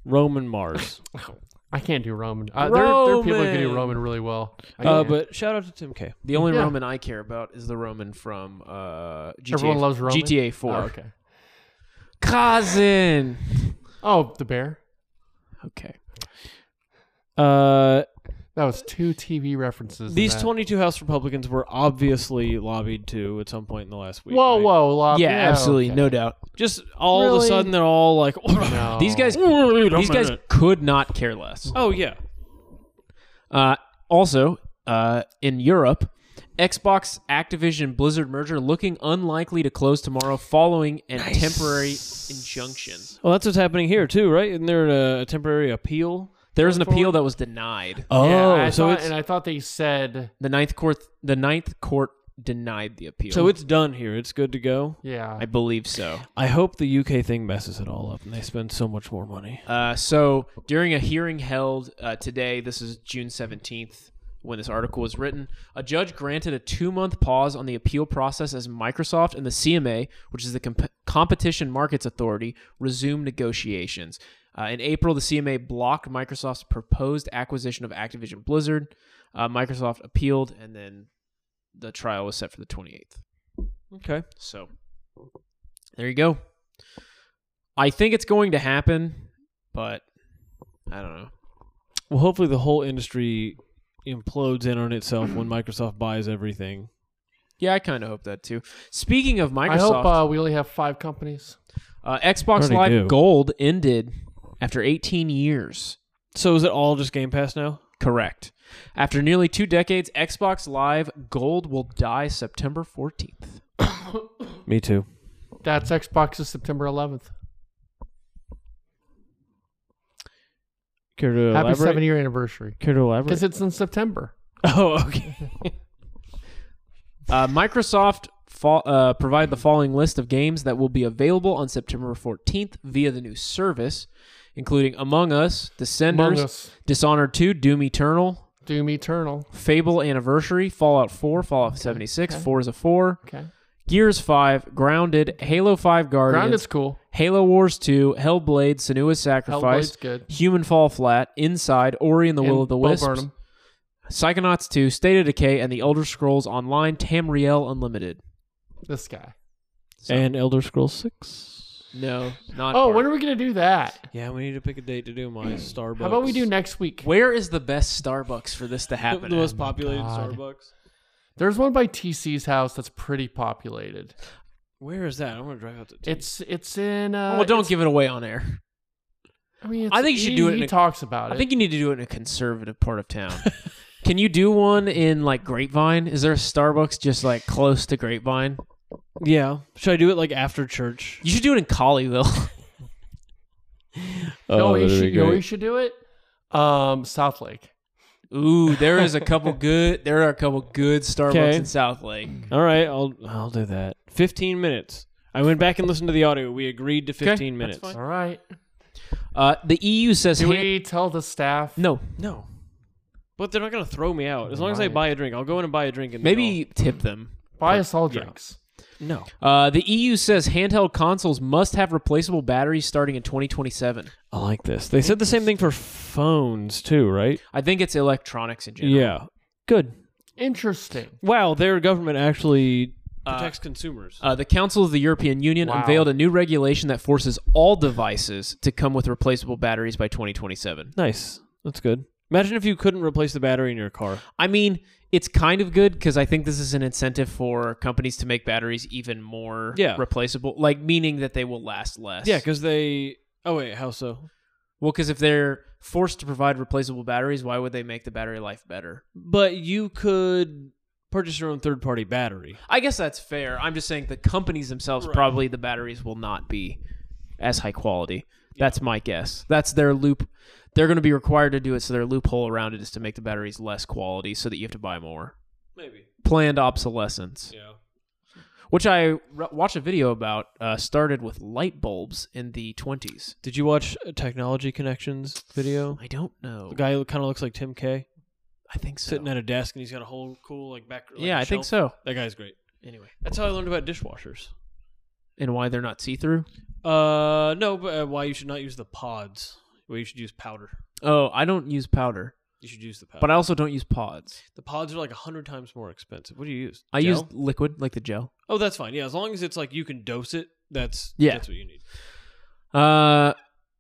Roman Mars. I can't do Roman. Uh, there, there are people who can do Roman. Roman really well. I Uh, can't. but shout out to Tim K. The only Yeah. Roman I care about is the Roman from uh, G T A. Everyone loves Roman? G T A four. Oh, okay. Cousin. Oh, the bear. Okay. Uh, That was two T V references. in these that. twenty-two House Republicans were obviously lobbied to at some point in the last week. Whoa, right? whoa, lob- Yeah, absolutely, okay. no doubt. Just all of Really? a sudden, they're all like, No. These guys, Wait a these guys minute. could not care less. Oh yeah. Uh, also, uh, in Europe, Xbox Activision Blizzard merger looking unlikely to close tomorrow following a temporary injunction. Well, that's what's happening here too, right? Isn't there a, a temporary appeal? There was an Going appeal forward? that was denied. Oh, Yeah, I so thought, it's and I thought they said, The ninth court, the ninth court denied the appeal. so it's done here. It's good to go. yeah. I believe so. I hope the U K thing messes it all up and they spend so much more money. Uh, so during a hearing held uh, today, this is June seventeenth, when this article was written, a judge granted a two-month pause on the appeal process as Microsoft and the C M A, which is the Comp- Competition Markets Authority, resumed negotiations. Uh, in April, the C M A blocked Microsoft's proposed acquisition of Activision Blizzard. Uh, Microsoft appealed, and then the trial was set for the twenty-eighth. Okay. So there you go. I think it's going to happen, but I don't know. Well, hopefully the whole industry implodes in on itself when Microsoft buys everything. Yeah, I kind of hope that too. Speaking of Microsoft, I hope uh, we only have five companies. uh, Xbox Already Live do. Gold ended after eighteen years. So is it all just Game Pass now? Correct. After nearly two decades, Xbox Live Gold will die September fourteenth. Me too. That's Xbox's September eleventh. Care to Happy elaborate? seven year anniversary. Care to elaborate? Because it's in September. Oh, okay. Uh, Microsoft fo- uh, provide the following list of games that will be available on September fourteenth via the new service, including Among Us, Among Descenders, Us, Dishonored two, Doom Eternal, Doom Eternal. Fable Anniversary, Fallout four, Fallout seventy-six, okay. Forza four, Okay. Gears five, Grounded, Halo five Guardians, Grounded's cool. Halo Wars two, Hellblade, Senua's Hellblade's Sacrifice, good. Human Fall Flat, Inside, Ori and the Will And of the Bo Wisps, Burnham. Psychonauts two, State of Decay, and the Elder Scrolls Online Tamriel Unlimited. This guy. So- And Elder Scrolls six. No, not. Oh, part. when are we going to do that? Yeah, we need to pick a date to do my Starbucks. How about we do next week? Where is the best Starbucks for this to the, happen? the at? most populated God. Starbucks? There's one by T C's house that's pretty populated. Where is that? I'm gonna drive out to. It's it's in. Uh, well, don't it's- give it away on air. I mean, it's, I think you should he, do it He in a- talks about it. I think you need to do it in a conservative part of town. Can you do one in like Grapevine? Is there a Starbucks just like close to Grapevine? Yeah. Should I do it like after church? You should do it in Colleyville. No, Oh, you that'd should. be You know where great. you should do it. Um, South Lake. Ooh, there is a couple good. There are a couple good Starbucks Okay. in South Lake. All right, I'll I'll do that. Fifteen minutes. I went back and listened to the audio. We agreed to fifteen that's minutes. fine. All right. Uh, the E U says Do hand- we tell the staff? no. No. But they're not gonna throw me out. As They long as I might. buy a drink, I'll go in and buy a drink. And then Maybe tip them. Buy us all Yeah. drinks. I'll- no. Uh, the E U says handheld consoles must have replaceable batteries starting in twenty twenty-seven. I like this. They said the same thing for phones too, right? I think it's electronics in general. Yeah. Good. Interesting. Wow, their government actually Uh, protects consumers. Uh, the Council of the European Union Wow. unveiled a new regulation that forces all devices to come with replaceable batteries by twenty twenty-seven. Nice. That's good. Imagine if you couldn't replace the battery in your car. I mean, it's kind of good because I think this is an incentive for companies to make batteries even more Yeah. replaceable, like meaning that they will last less. Yeah, because they. Oh wait, how so? well, because if they're forced to provide replaceable batteries, why would they make the battery life better? But you could purchase your own third-party battery. I guess that's fair. I'm just saying the companies themselves Right. probably the batteries will not be as high quality. That's my guess. That's their loop. They're going to be required to do it, so their loophole around it is to make the batteries less quality so that you have to buy more. Maybe. Planned obsolescence, Yeah. which I re- watched a video about, uh, started with light bulbs in the twenties. Did you watch a Technology Connections video? I don't know. The guy who kind of looks like Tim K. I think so. Sitting at a desk and he's got a whole cool like back. Like yeah, a I think shelf. so. That guy's great. Anyway, That's how I learned about dishwashers. and why they're not see-through? Uh, no, but uh, why you should not use the pods Well, you should use powder. Oh, I don't use powder, You should use the powder. but I also don't use pods. the pods are like a hundred times more expensive. What do you use? I Gel? use liquid, like the gel. Oh, that's fine. Yeah, as long as it's like you can dose it, that's Yeah. that's what you need. Uh,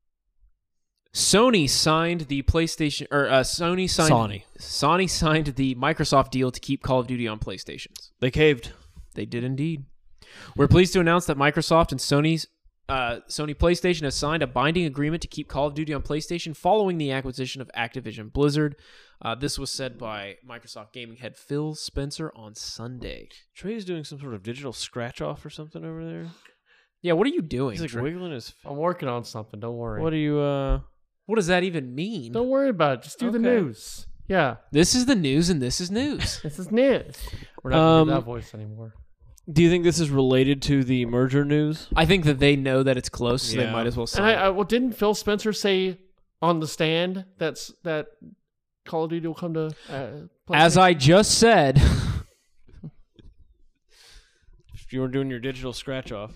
Sony signed the PlayStation, or uh, Sony signed Sony. Sony signed the Microsoft deal to keep Call of Duty on PlayStations. They caved. They did indeed. We're pleased to announce that Microsoft and Sony's uh, Sony PlayStation has signed a binding agreement to keep Call of Duty on PlayStation following the acquisition of Activision Blizzard. Uh, this was said by Microsoft gaming head Phil Spencer on Sunday. Trey's doing some sort of digital scratch off or something over there. Yeah, what are you doing? He's like Trey? wiggling his. I'm working on something. Don't worry. What are you? uh What does that even mean? Don't worry about it. Just do the Okay. news. Yeah. This is the news, and this is news. This is news. We're not Um, doing that voice anymore. Do you think this is related to the merger news? I think that they know that it's close, so they Yeah. might as well And sign I, it. I, well, didn't Phil Spencer say on the stand that's that Call of Duty will come to uh, As I just said, If you were doing your digital scratch off.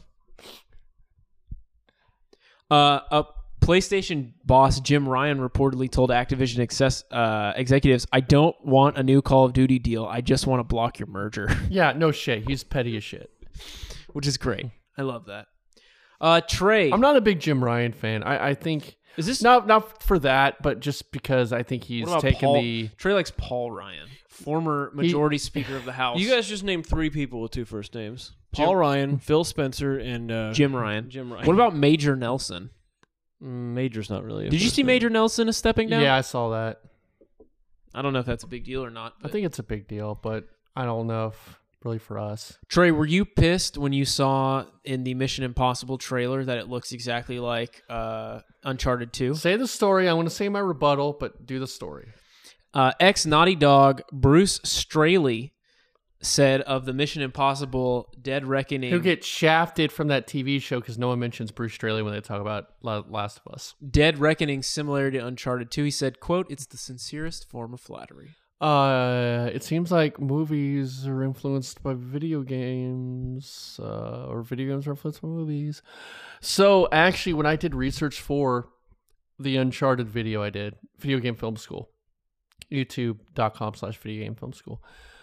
uh, a PlayStation boss Jim Ryan reportedly told Activision access, uh, executives, "I don't want a new Call of Duty deal. I just want to block your merger," Yeah, no shit. He's petty as shit. which is great. I love that. Uh, Trey, I'm not a big Jim Ryan fan. I, I think Is this not not for that, but just because I think he's what about taken Paul? the. Trey likes Paul Ryan, former majority speaker of the House. You guys just named three people with two first names: Paul Ryan, Phil Spencer, and uh, Jim Ryan. Jim Ryan. What about Major Nelson? Mm, Major's not really. A Did you first see name. Major Nelson is stepping down? Yeah, I saw that. I don't know if that's a big deal or not. I but- think it's a big deal, but I don't know if really for us. Trey, were you pissed when you saw in the Mission Impossible trailer that it looks exactly like uh, Uncharted two? Say the story. I want to say my rebuttal, but do the story. Uh, ex Naughty Dog Bruce Straley said of the Mission Impossible Dead Reckoning, Who get shafted from that T V show because no one mentions Bruce Straley when they talk about La- Last of Us. Dead Reckoning similar to Uncharted two. He said, quote, "It's the sincerest form of flattery." Uh, it seems like movies are influenced by video games, uh, or video games are influenced by movies. So actually, when I did research for the Uncharted video, I did Video Game Film School, youtube.com slash Video Game Film School.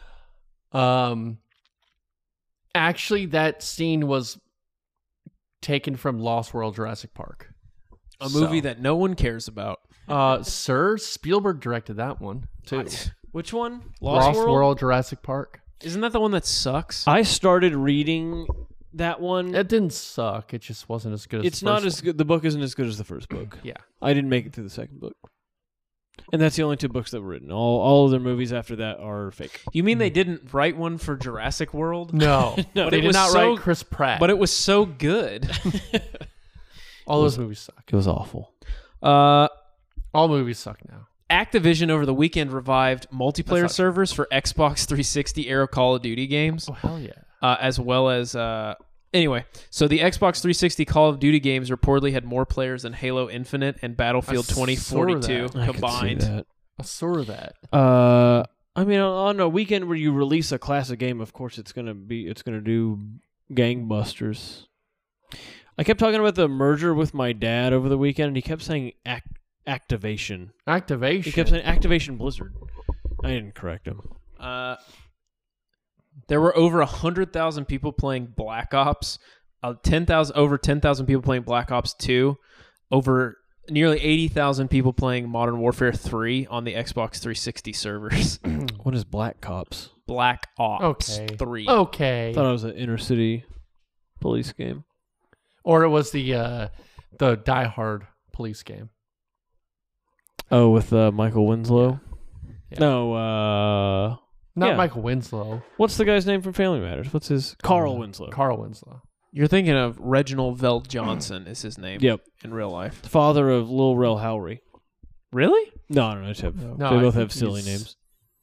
Um, actually, that scene was taken from Lost World Jurassic Park. A So- movie that no one cares about. Uh, Sir Spielberg directed that one too. Which one? Lost, World? Jurassic Park. Isn't that the one that sucks? I started reading that one. It didn't suck. It just wasn't as good as It's the not first as good. The book isn't as good as the first book. Yeah. I didn't make it through the second book, and that's the only two books that were written. All all of their movies after that are fake. You mean they didn't write one for Jurassic World? one. No, No, they it did was not so- write Chris Pratt. But it was so good. all those movies suck. It was awful. uh, All movies suck now. Activision over the weekend revived multiplayer not servers for Xbox three sixty era Call of Duty games, Oh hell yeah! uh, as well as uh, anyway. So the Xbox three sixty Call of Duty games reportedly had more players than Halo Infinite and Battlefield I saw twenty forty-two that. I could see combined. that. I saw that. Uh, I mean, on a weekend where you release a classic game, of course it's gonna be it's gonna do gangbusters. I kept talking about the merger with my dad over the weekend, and he kept saying act- activation. Activation. He kept saying Activation Blizzard. I didn't correct him. Uh, there were over a hundred thousand people playing Black Ops. Uh, ten thousand over ten thousand people playing Black Ops two. Over nearly eighty thousand people playing Modern Warfare three on the Xbox three sixty servers. What is Black Cops? Black Ops Okay. three. Okay. I thought it was an inner city police game. Or it was the uh, the Die Hard police game. Oh, with uh, Michael Winslow. Yeah. No, uh, Not Yeah. Michael Winslow. what's the guy's name from Family Matters? What's his Carl Winslow? Carl Winslow. You're thinking of Reginald Veld Johnson is his name. Yep, In real life. the father of Lil Rel Howery. Really? No, no, no, just have, No, they I both think have silly he's- names.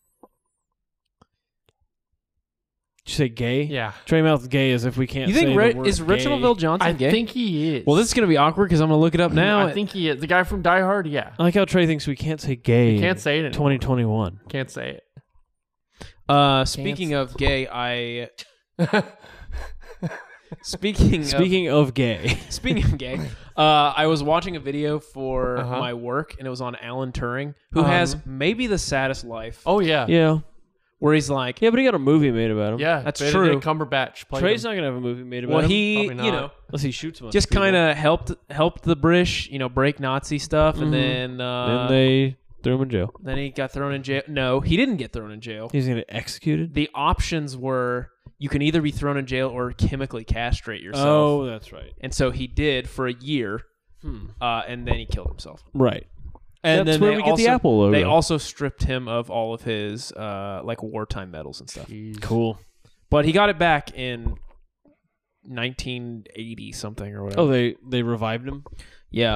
Did you say gay? Yeah. Trey Mouth gay as if we can't. You think say Re- the word is Reginald gay. Veld Johnson I gay? think he is. well, this is going to be awkward because I'm going to look it up now. I think he is. The guy from Die Hard, yeah. I like how Trey thinks we can't say gay. You can't say it anymore. Twenty twenty one. Can't say it. Uh, speaking of gay, I Speaking Speaking of gay, of, speaking of gay, uh, I was watching a video for Uh-huh. my work, and it was on Alan Turing, who Um, has maybe the saddest life. Oh yeah, yeah, Where he's like, yeah, but he got a movie made about him. yeah. That's Benedict true. Cumberbatch played Trey's him. not gonna have a movie made about well, him. he, Probably you not. know, unless he shoots him. just kind of helped helped the British, you know, break Nazi stuff, and then uh, Then they threw him in jail. then he got thrown in jail. No, he didn't get thrown in jail. He's gonna get executed. The options were you can either be thrown in jail or chemically castrate yourself. Oh, that's right. And so he did for a year, Hmm. uh, and then he killed himself. Right. And That's then where they we get also, the Apple logo. They also stripped him of all of his uh, like wartime medals and stuff. Jeez. cool. But he got it back in nineteen eighty something or whatever. Oh, they they revived him. Yeah.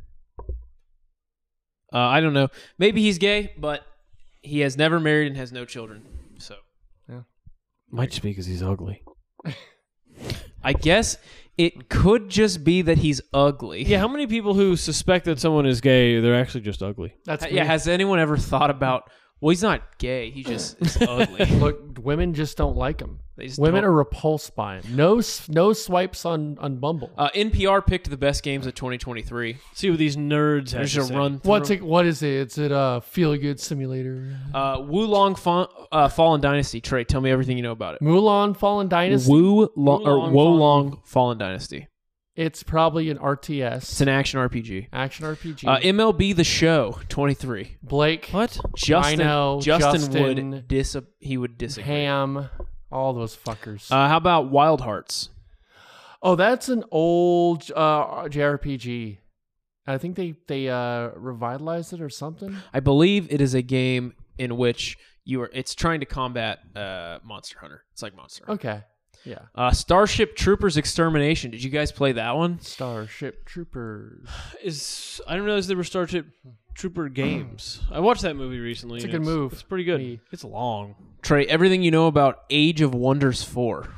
Uh, I don't know. Maybe he's gay, but he has never married and has no children. So Might just be because he's ugly. I guess it could just be that he's ugly. Yeah, how many people who suspect that someone is gay, they're actually just ugly? That's Uh, yeah. me. Has anyone ever thought about? Well, he's not gay. He just is ugly. Look, women just don't like him. They just Women don't- are repulsed by him. No, s- no swipes on on Bumble. Uh, N P R picked the best games of twenty twenty-three. See what these nerds have There's to a say. run. Through. What's it? What is it? It's it a feel good simulator. Uh, Wulong Fa- uh, Fallen Dynasty. Trey, tell me everything you know about it. Mulan Fallen Dynasty. Wu Long or Wulong Wolong Fallen Dynasty. It's probably an R T It's S an action R P G. action R P G. Uh, M L B The Show twenty-three. Blake, What? Justin, Rhino, Justin, Justin, would dis he would disagree. Ham, all those fuckers. Uh, how about Wild Hearts? oh, that's an old uh, J R P G. I think they they uh, revitalized it or something. I believe it is a game in which you are. It's trying to combat uh, Monster Hunter. It's like Monster Hunter. Okay, yeah. Uh, Starship Troopers Extermination. Did you guys play that one? Starship Troopers. Is I didn't realize there were Starship Trooper games. I watched that movie recently. It's a and good move. It's pretty good. Me. It's long. Trey, everything you know about Age of Wonders four.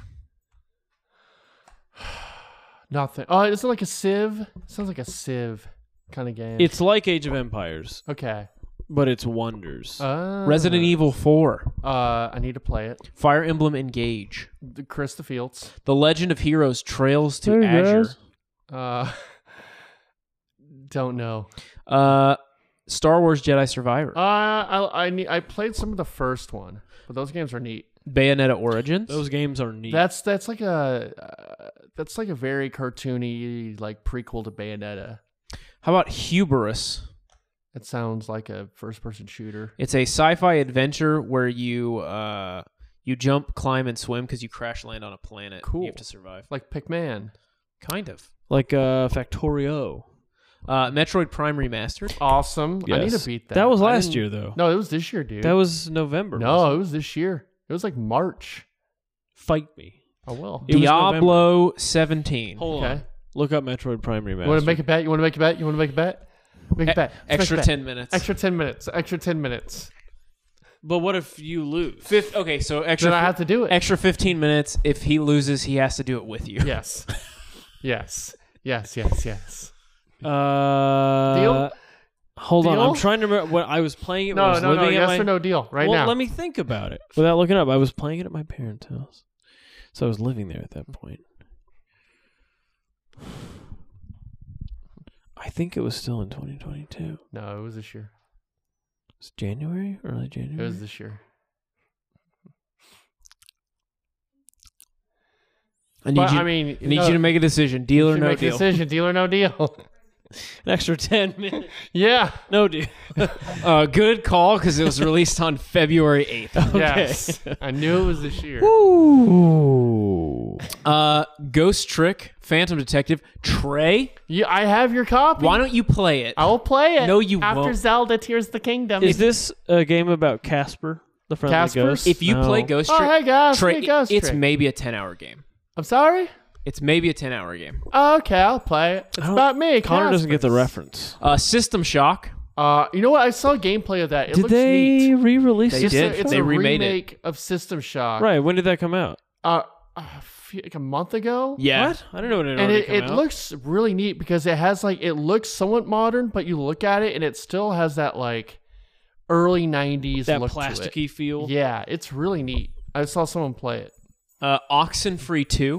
Nothing. Oh, is it like a Civ? Sounds like a Civ kind of game. It's like Age of Empires, okay. but it's Wonders. Uh, Resident Evil four. Uh, I need to play it. Fire Emblem Engage. The Krista Fields. The Legend of Heroes Trails to Azure. Uh, don't know. Uh, Star Wars Jedi Survivor. Uh, I I need, I played some of the first one, but those games are neat. Bayonetta Origins. Those games are neat. That's that's like a uh, that's like a very cartoony like prequel to Bayonetta. How about Hubris? It sounds like a first person shooter. It's a sci-fi adventure where you uh you jump, climb, and swim because you crash land on a planet. Cool. You have to survive. Like Pikmin. Kind of. like uh, Factorio. Uh, Metroid Prime Remastered. Awesome. I need Yes. to beat that. That was I last didn't- year, though. No, it was this year, dude. That was November. No, wasn't it was this year. It was like March. it? Fight me. I will. It was Diablo seventeen. Hold Okay. on. Look up Metroid Prime Remastered. You want to make a bet? You want to make a bet? You want to make a bet? Make a E- bet. Let's make a extra bet. ten minutes. Extra ten minutes. Extra ten minutes. But what if you lose? Fifth, okay, so extra. Then I have to do it. Extra fifteen minutes. If he loses, he has to do it with you. Yes. yes. Yes. Yes. Yes. Uh, Deal? Hold on. Deal? I'm trying to remember when I was playing it. when I No, was no, no. living at Yes my... or no deal right well, now. let me think about it without looking up. I was playing it at my parents' house, so I was living there at that point. I think it was still in twenty twenty-two. No, it was this year. It's January, early It January. was this year. I need But you. I mean, I need you to make a decision. Deal or no make a deal. decision. Deal or no deal. An extra ten minutes. yeah. No deal. Uh, good call because it was released on February eighth. Yes. I knew it was this year. Ooh. Uh, Ghost Trick, Phantom Detective, Trey. Yeah, I have your copy. Why don't you play it? I will play it. No, you after won't. Zelda Tears of the Kingdom. Is this a game about Casper, the friendly Casper? ghost? If you No. play Ghost Oh, Trick, hey guys, Trey, hey, Ghost it's Trick. maybe a ten-hour game. I'm sorry. It's maybe a ten-hour game. Oh, okay, I'll play it. It's I don't- about me. Connor doesn't get the Caspers. reference. Uh, System Shock. Uh, you know what? I saw gameplay of that. It Did looks they neat. re-release They it? It's did. A, it's They a remade it. remake of System Shock. Right. When did that come out? Uh, a few- like a month ago. Yeah. What? I didn't know it had And already it, come it out. looks really neat because it has like it looks somewhat modern, but you look at it and it still has that like early nineties that look to plasticky it. feel. Yeah, it's really neat. I saw someone play it. Uh, Oxenfree two.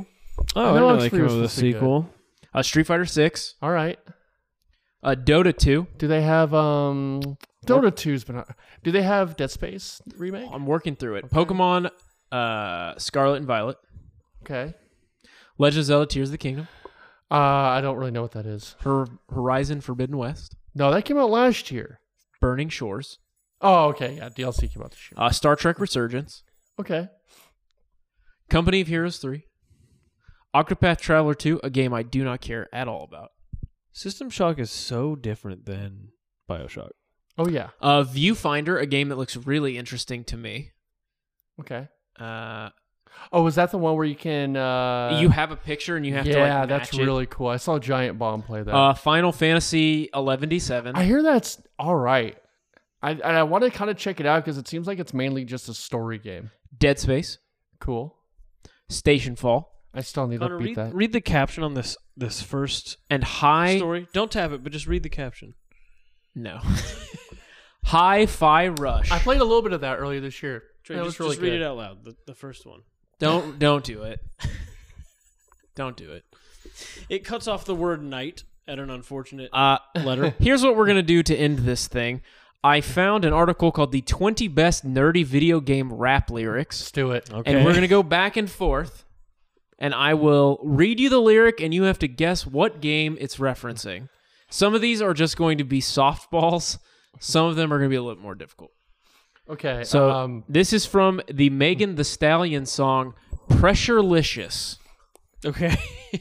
Oh, I I know know X they three came was up with a supposed to be good. sequel. Uh, Street Fighter six, All right. uh, Dota two. Do they have um Dota two's been do they have Dead Space remake? I'm working through it. Pokemon uh, Scarlet and Violet. Okay. Legend of Zelda Tears of the Kingdom. Uh I don't really know what that is. Her Horizon Forbidden West. No, that came out last year. Burning Shores. Oh, okay. Yeah, D L C came out this year. Uh, Star Trek Resurgence. Okay. Company of Heroes three. Octopath Traveler two, a game I do not care at all about. System Shock is so different than BioShock. Oh yeah. Uh, Viewfinder, a game that looks really interesting to me. Okay. Uh, Oh, is that the one where you can uh you have a picture and you have yeah, to like that's match it. really cool. I saw Giant Bomb play that. Uh, Final Fantasy eleven D seven. I hear that's all right. I and I want to kind of check it out because it seems like it's mainly just a story game. Dead Space. Cool. Station Fall. I still need Connor, to beat read, that. read the caption on this this first And High... story. Don't tap it, but just read the caption. No. Hi-Fi Rush. I played a little bit of that earlier this year. Trey, That just, was really just read good. it out loud. The, the first one. Don't don't do it. Don't do it. It cuts off the word night at an unfortunate Uh, letter. here's what we're going to do to end this thing. I found an article called The twenty Best Nerdy Video Game Rap Lyrics. Let's do it. Okay. And we're going to go back and forth. And I will read you the lyric, and you have to guess what game it's referencing. Some of these are just going to be softballs. Some of them are going to be a little more difficult. Okay. So um, this is from the Megan Thee Stallion song, Pressurelicious. Okay.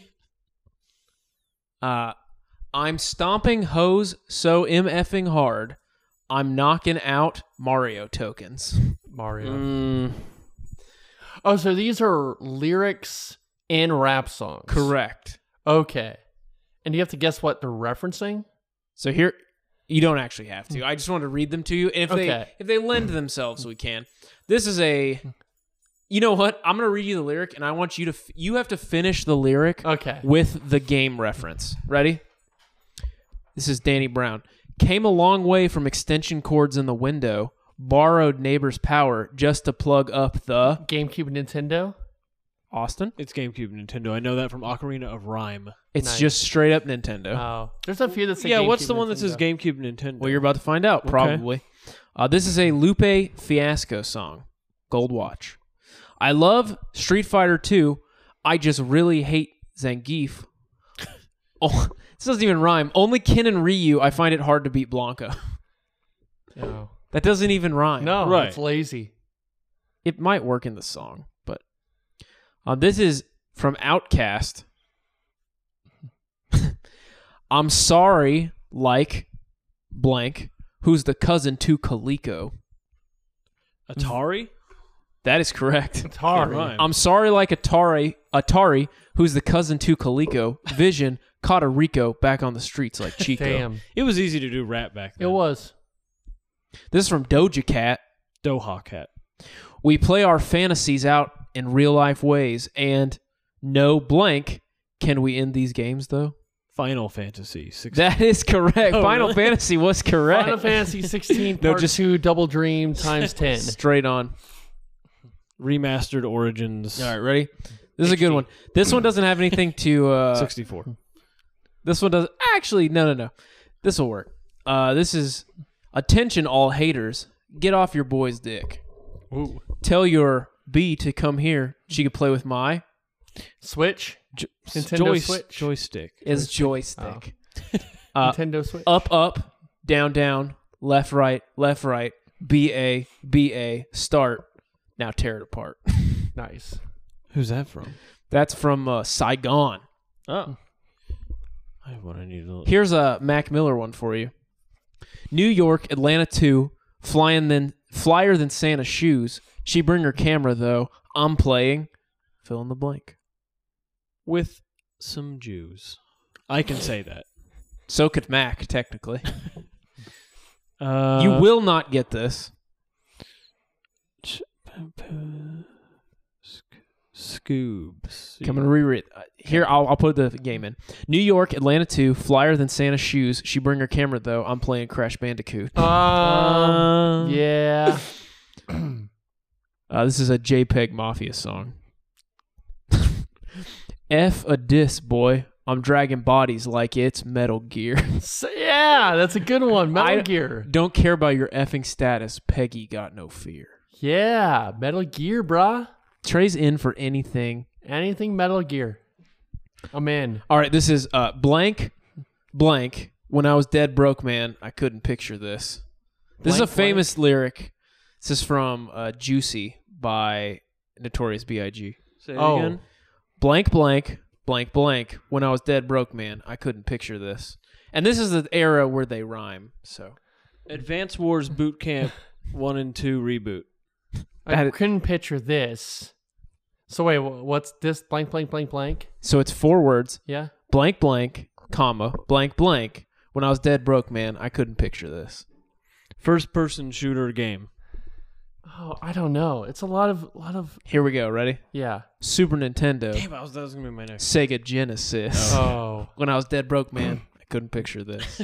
Uh, I'm stomping hoes so MFing hard. I'm knocking out Mario tokens. Mario. Mm, Oh, so these are lyrics in rap songs. Correct. Okay. And you have to guess what they're referencing? So here, you don't actually have to. I just want to read them to you. And if they Okay. if they lend themselves, we can. This is a. You know what? I'm gonna read you the lyric, and I want you to. F- you have to finish the lyric Okay. with the game reference. Ready? This is Danny Brown. Came a long way from extension cords in the window. Borrowed neighbor's power just to plug up the GameCube, Nintendo. Austin. it's GameCube Nintendo. I know that from Ocarina of Rhyme. It's Nice. just straight up Nintendo. Oh, there's a few that say yeah, GameCube, what's the one that says Nintendo. GameCube Nintendo? Well, you're about to find out, probably. Uh, this is a Lupe Fiasco song, Gold Watch. I love Street Fighter two. I just really hate Zangief. Oh, this doesn't even rhyme. Only Ken and Ryu, I find it hard to beat Blanca. No. That doesn't even rhyme. No, Right. it's lazy. It might work in the song, but uh, this is from Outkast. I'm sorry, like blank, who's the cousin to Coleco. Atari? That is correct. It's hard. Can't rhyme. I'm sorry, like Atari, Atari, who's the cousin to Coleco. Vision caught a Rico back on the streets like Chico. Damn. It was easy to do rap back It then. was. This is from Doja Cat. Doha Cat. We play our fantasies out in real life ways, and no blank. Can we end these games though? Final Fantasy sixteen. That is correct. Oh, Final really? Fantasy was correct. Final Fantasy sixteen No, Part just- two Double Dream times ten. Straight on. Remastered Origins. All right, ready? This is a good one. This one doesn't have anything to. Uh, sixty-four. This one does actually. No, no, no. This will work. Uh, this is attention, all haters. Get off your boy's dick. Ooh. Tell your B to come here. She could play with my Switch. Jo- Nintendo joy- Switch. Joystick. is joystick. Uh, Nintendo Switch. Up, up, down, down, left, right, left, right. B A, B A. Start. Now tear it apart. Nice. Who's that from? That's from uh, Saigon. Oh. I have what I need to Here's a Mac Miller one for you. New York, Atlanta two, flying than flyer than Santa's shoes. She bring her camera though. I'm playing. Fill in the blank. with some Jews. I can say that. So could Mac, technically. Uh, you will not get this. Scoobs. I'm gonna reread. Uh, here, I'll I'll put the game in. New York, Atlanta two, flyer than Santa's shoes. She bring her camera though. I'm playing Crash Bandicoot. Um, Um, yeah. Uh, this is a JPEG Mafia song. F a diss, boy. I'm dragging bodies like it's Metal Gear. So, yeah, that's a good one. Metal I- Gear. Don't care about your effing status. Peggy got no fear. Yeah, Metal Gear, brah. Trey's in for anything. Anything Metal Gear. I'm in. All right, this is uh, blank, blank. When I was dead broke, man, I couldn't picture this. This is a Blank, famous lyric. This is from uh, Juicy by Notorious B I G Say it Oh. again. Blank, blank, blank, blank. When I was dead broke, man, I couldn't picture this. And this is the era where they rhyme. So Advance Wars Boot Camp one and two reboot. I That- couldn't picture this. So wait, wh- what's this? Blank, blank, blank, blank? so it's four words. Yeah. Blank, blank, comma, blank, blank. When I was dead broke, man, I couldn't picture this. First person shooter game. Oh, I don't know. It's a lot of, lot of. Here we go. Ready? Yeah. Super Nintendo, Damn, I was, that was going to be my next. Sega Genesis. Oh. When I was dead broke, man, I couldn't picture this.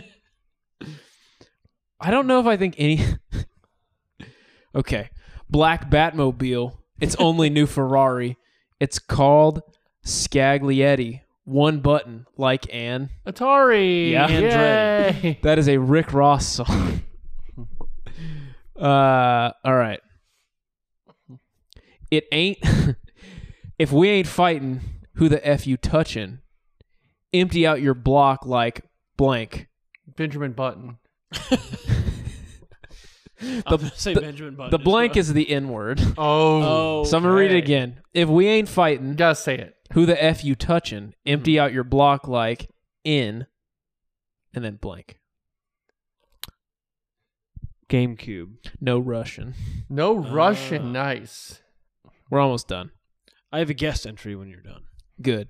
I don't know if I think any. Okay, Black Batmobile. It's only new Ferrari. It's called Scaglietti. One button, like an. Atari. Yeah. Yay. That is a Rick Ross song. uh, all right. It ain't. If we ain't fighting, who the f you touching? Empty out your block like blank. Benjamin Button. I'm going to say the- Benjamin Button. The as blank well. is the N word. Oh. Oh. So I'm gonna read it okay. again. If we ain't fighting, Gotta say it. who the f you touching? Empty out your block like in, and then blank. GameCube. No Russian. No Russian. Uh. Nice. We're almost done. I have a guest entry when you're done. Good.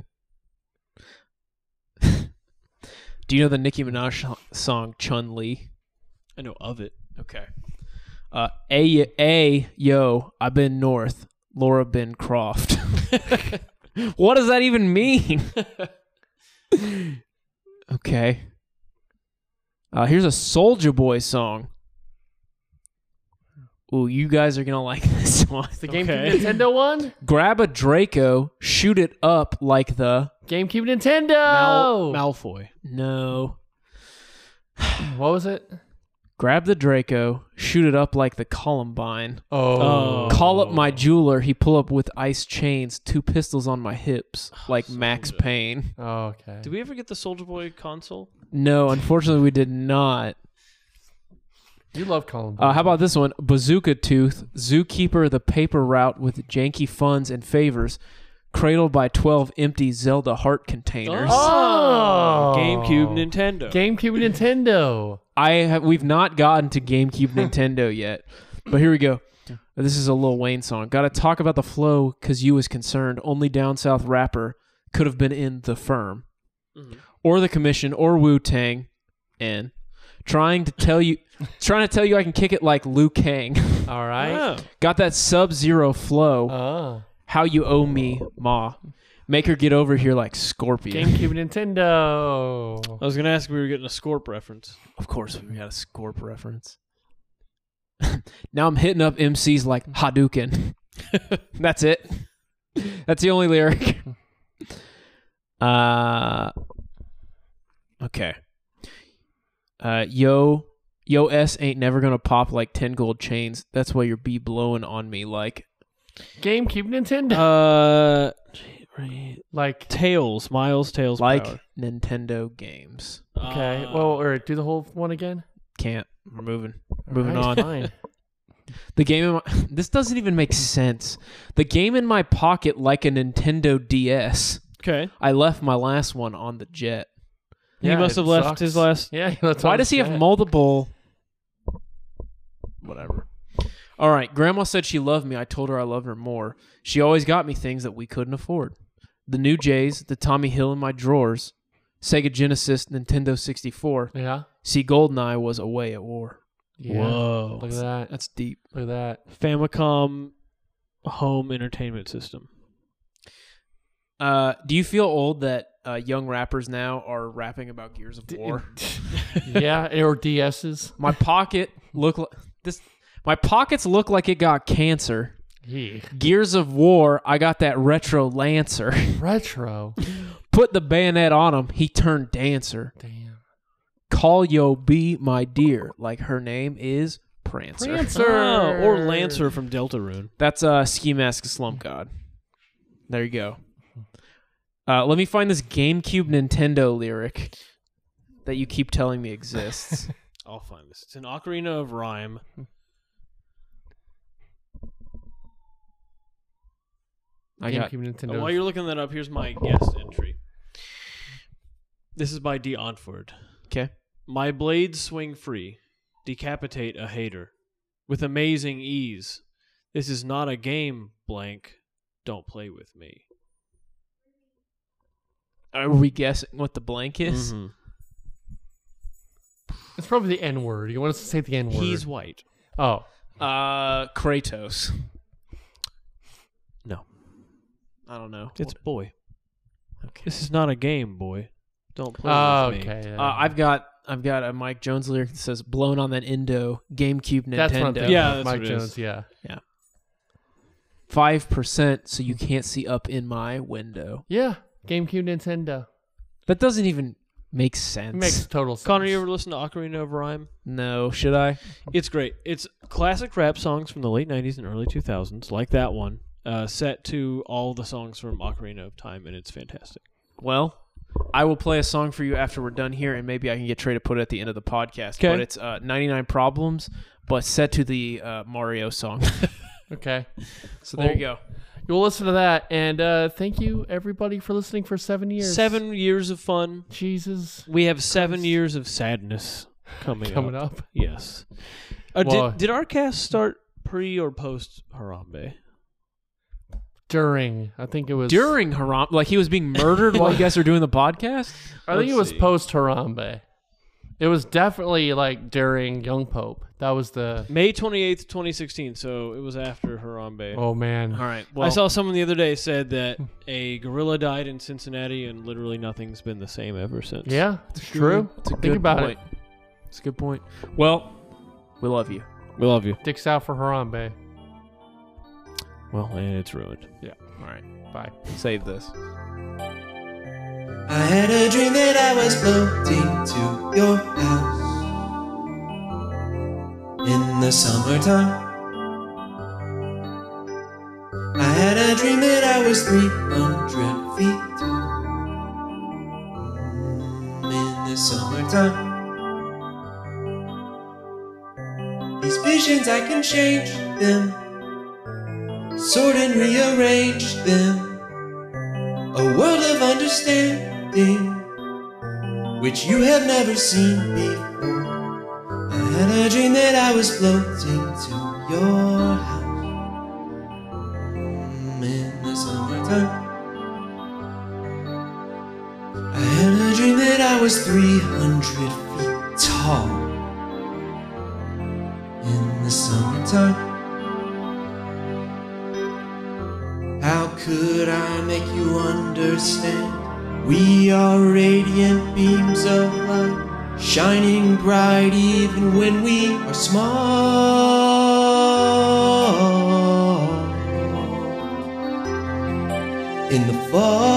Do you know the Nicki Minaj sh- song Chun Li? I know of it. Okay. Uh, a a yo, I been north. Laura been Croft. What does that even mean? Okay. Uh, here's a Soulja Boy song. Ooh, you guys are gonna like this one. The GameCube Okay. Nintendo one? Grab a Draco, shoot it up like the GameCube Nintendo. Mal- Malfoy. no. What was it? Grab the Draco, shoot it up like the Columbine. Oh. Call up my jeweler, he pull up with ice chains, two pistols on my hips, like Max Soulja. Payne. Oh, okay. Did we ever get the Soulja Boy console? No, unfortunately we did not. You love Colin. Uh, how about this one? Bazooka Tooth, Zookeeper the paper route with janky funds and favors, cradled by twelve empty Zelda heart containers. Oh. GameCube Nintendo. GameCube Nintendo. I have we've not gotten to GameCube Nintendo yet, but here we go. This is a Lil Wayne song. Got to talk about the flow cause you was concerned. Only down south rapper could have been in the firm, Mhm. or the Commission, or Wu Tang, and trying to tell you, trying to tell you I can kick it like Liu Kang. All right. Oh. Got that Sub-Zero flow. Oh. How you owe me, ma. Make her get over here like Scorpion. GameCube Nintendo. I was going to ask if we were getting a Scorp reference. Of course, we got a Scorp reference. Now I'm hitting up M Cs like Hadouken. That's it. That's the only lyric. Uh, okay. Uh, yo, yo S ain't never gonna pop like ten gold chains. That's why your B blowing on me like. GameCube Nintendo. Uh, right. like, Tails. Miles Tails Like Power. Nintendo games. okay. Uh, well, or do the whole one again. Can't. We're moving. Moving All right, on. Fine. The game in my, this doesn't even make sense. The game in my pocket like a Nintendo D S. Okay. I left my last one on the jet. he Yeah, must it have left sucks. his last. Yeah. he left Why on does he his have jet. multiple? Whatever. All right. Grandma said she loved me. I told her I loved her more. She always got me things that we couldn't afford. The new J's, the Tommy Hill in my drawers, Sega Genesis, Nintendo sixty-four. Yeah. See, GoldenEye was away at war. Yeah. Whoa. Look at that. That's deep. Look at that. Famicom home entertainment system. Uh, do you feel old that uh, young rappers now are rapping about Gears of War? Yeah. Or D S's. My pocket look like this. My pockets look like it got cancer. Yeah. Gears of War, I got that retro Lancer. Retro. Put the bayonet on him, he turned dancer. Damn. Call yo B my dear, like her name is Prancer. Prancer. Oh, or Lancer from Deltarune. That's uh, Ski Mask Slump God. There you go. Uh, let me find this GameCube Nintendo lyric that you keep telling me exists. I'll find this. It's an Ocarina of Rhyme. I got GameCube Nintendo. Uh, while you're looking that up, here's my guest entry. This is by D. Onford. okay. My blades swing free, decapitate a hater, with amazing ease. This is not a game, blank. Don't play with me. Are we guessing what the blank is? Mhm. It's probably the N word. You want us to say the N word? He's white. Oh. Uh, Kratos. No, I don't know. it's boy. Okay. This is not a game, boy. Don't play Oh, with me. okay. yeah. Uh, I've got I've got a Mike Jones lyric that says "blown on that Indo GameCube Nintendo." That's what I'm thinking Yeah, of, that's Mike what it Jones. is. Yeah. Five percent, so you can't see up in my window. Yeah. GameCube Nintendo. That doesn't even make sense. It makes total sense. Connor, you ever listen to Ocarina of Rhyme? No, should I? It's great. It's classic rap songs from the late nineties and early two thousands, like that one, uh, set to all the songs from Ocarina of Time, and it's fantastic. Well, I will play a song for you after we're done here, and maybe I can get Trey to put it at the end of the podcast. Okay. But it's uh, ninety-nine Problems, but set to the uh, Mario song. Okay. So there you go. You'll listen to that. And uh, thank you, everybody, for listening for seven years. Seven years of fun. Jesus. We have seven years of sadness coming, Coming up. up. Yes. Uh, Well- did, did our cast start pre or post Harambe? During. I think it was. During Haram, like he was being murdered while you guys are doing the podcast? I think it Let's was see. post Harambe. It was definitely like during Young Pope. That was the. May twenty-eighth, twenty sixteen, so it was after Harambe. Oh, man. All right. Well, I saw someone the other day said that a gorilla died in Cincinnati and literally nothing's been the same ever since. Yeah, it's true. It's a Think good about point. It's a good point. Well, we love you. We love you. it. Dicks out for Harambe. Well, and it's ruined. All right. Bye. Save this. I had a dream that I was floating to your house in the summertime. I had a dream that I was three hundred feet tall mm, in the summertime. These visions, I can change them, sort and rearrange them. A world of understanding, which you have never seen before. I had a dream that I was floating to your house mm, in the summertime. I had a dream that I was three hundred feet tall in the summertime. How could I make you understand? We are radiant beams of light, shining bright even when we are small. In the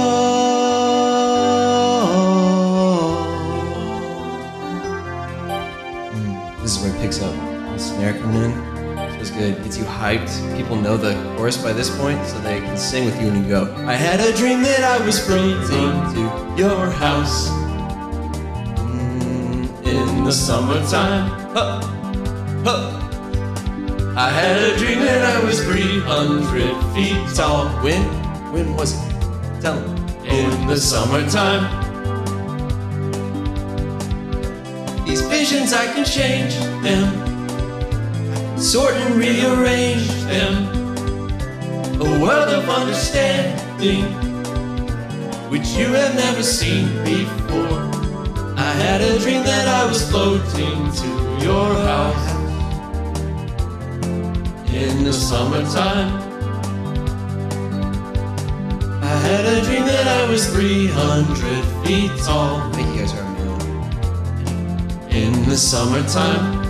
fall. Mm, this is where it picks up. The snare coming in. Feels good. Gets you hyped. People know the chorus by this point, so they can sing with you when you go. I had a dream that I was floating to your house mm, in the summertime. Huh. Huh. I had a dream that I was three hundred feet tall. When? When was it? Tell them. In the summertime. These visions, I can change them, sort and rearrange them. A world of understanding, which you have never seen before. I had a dream that I was floating to your house in the summertime. I had a dream that I was three hundred feet tall. I think you guys are me. In the summertime.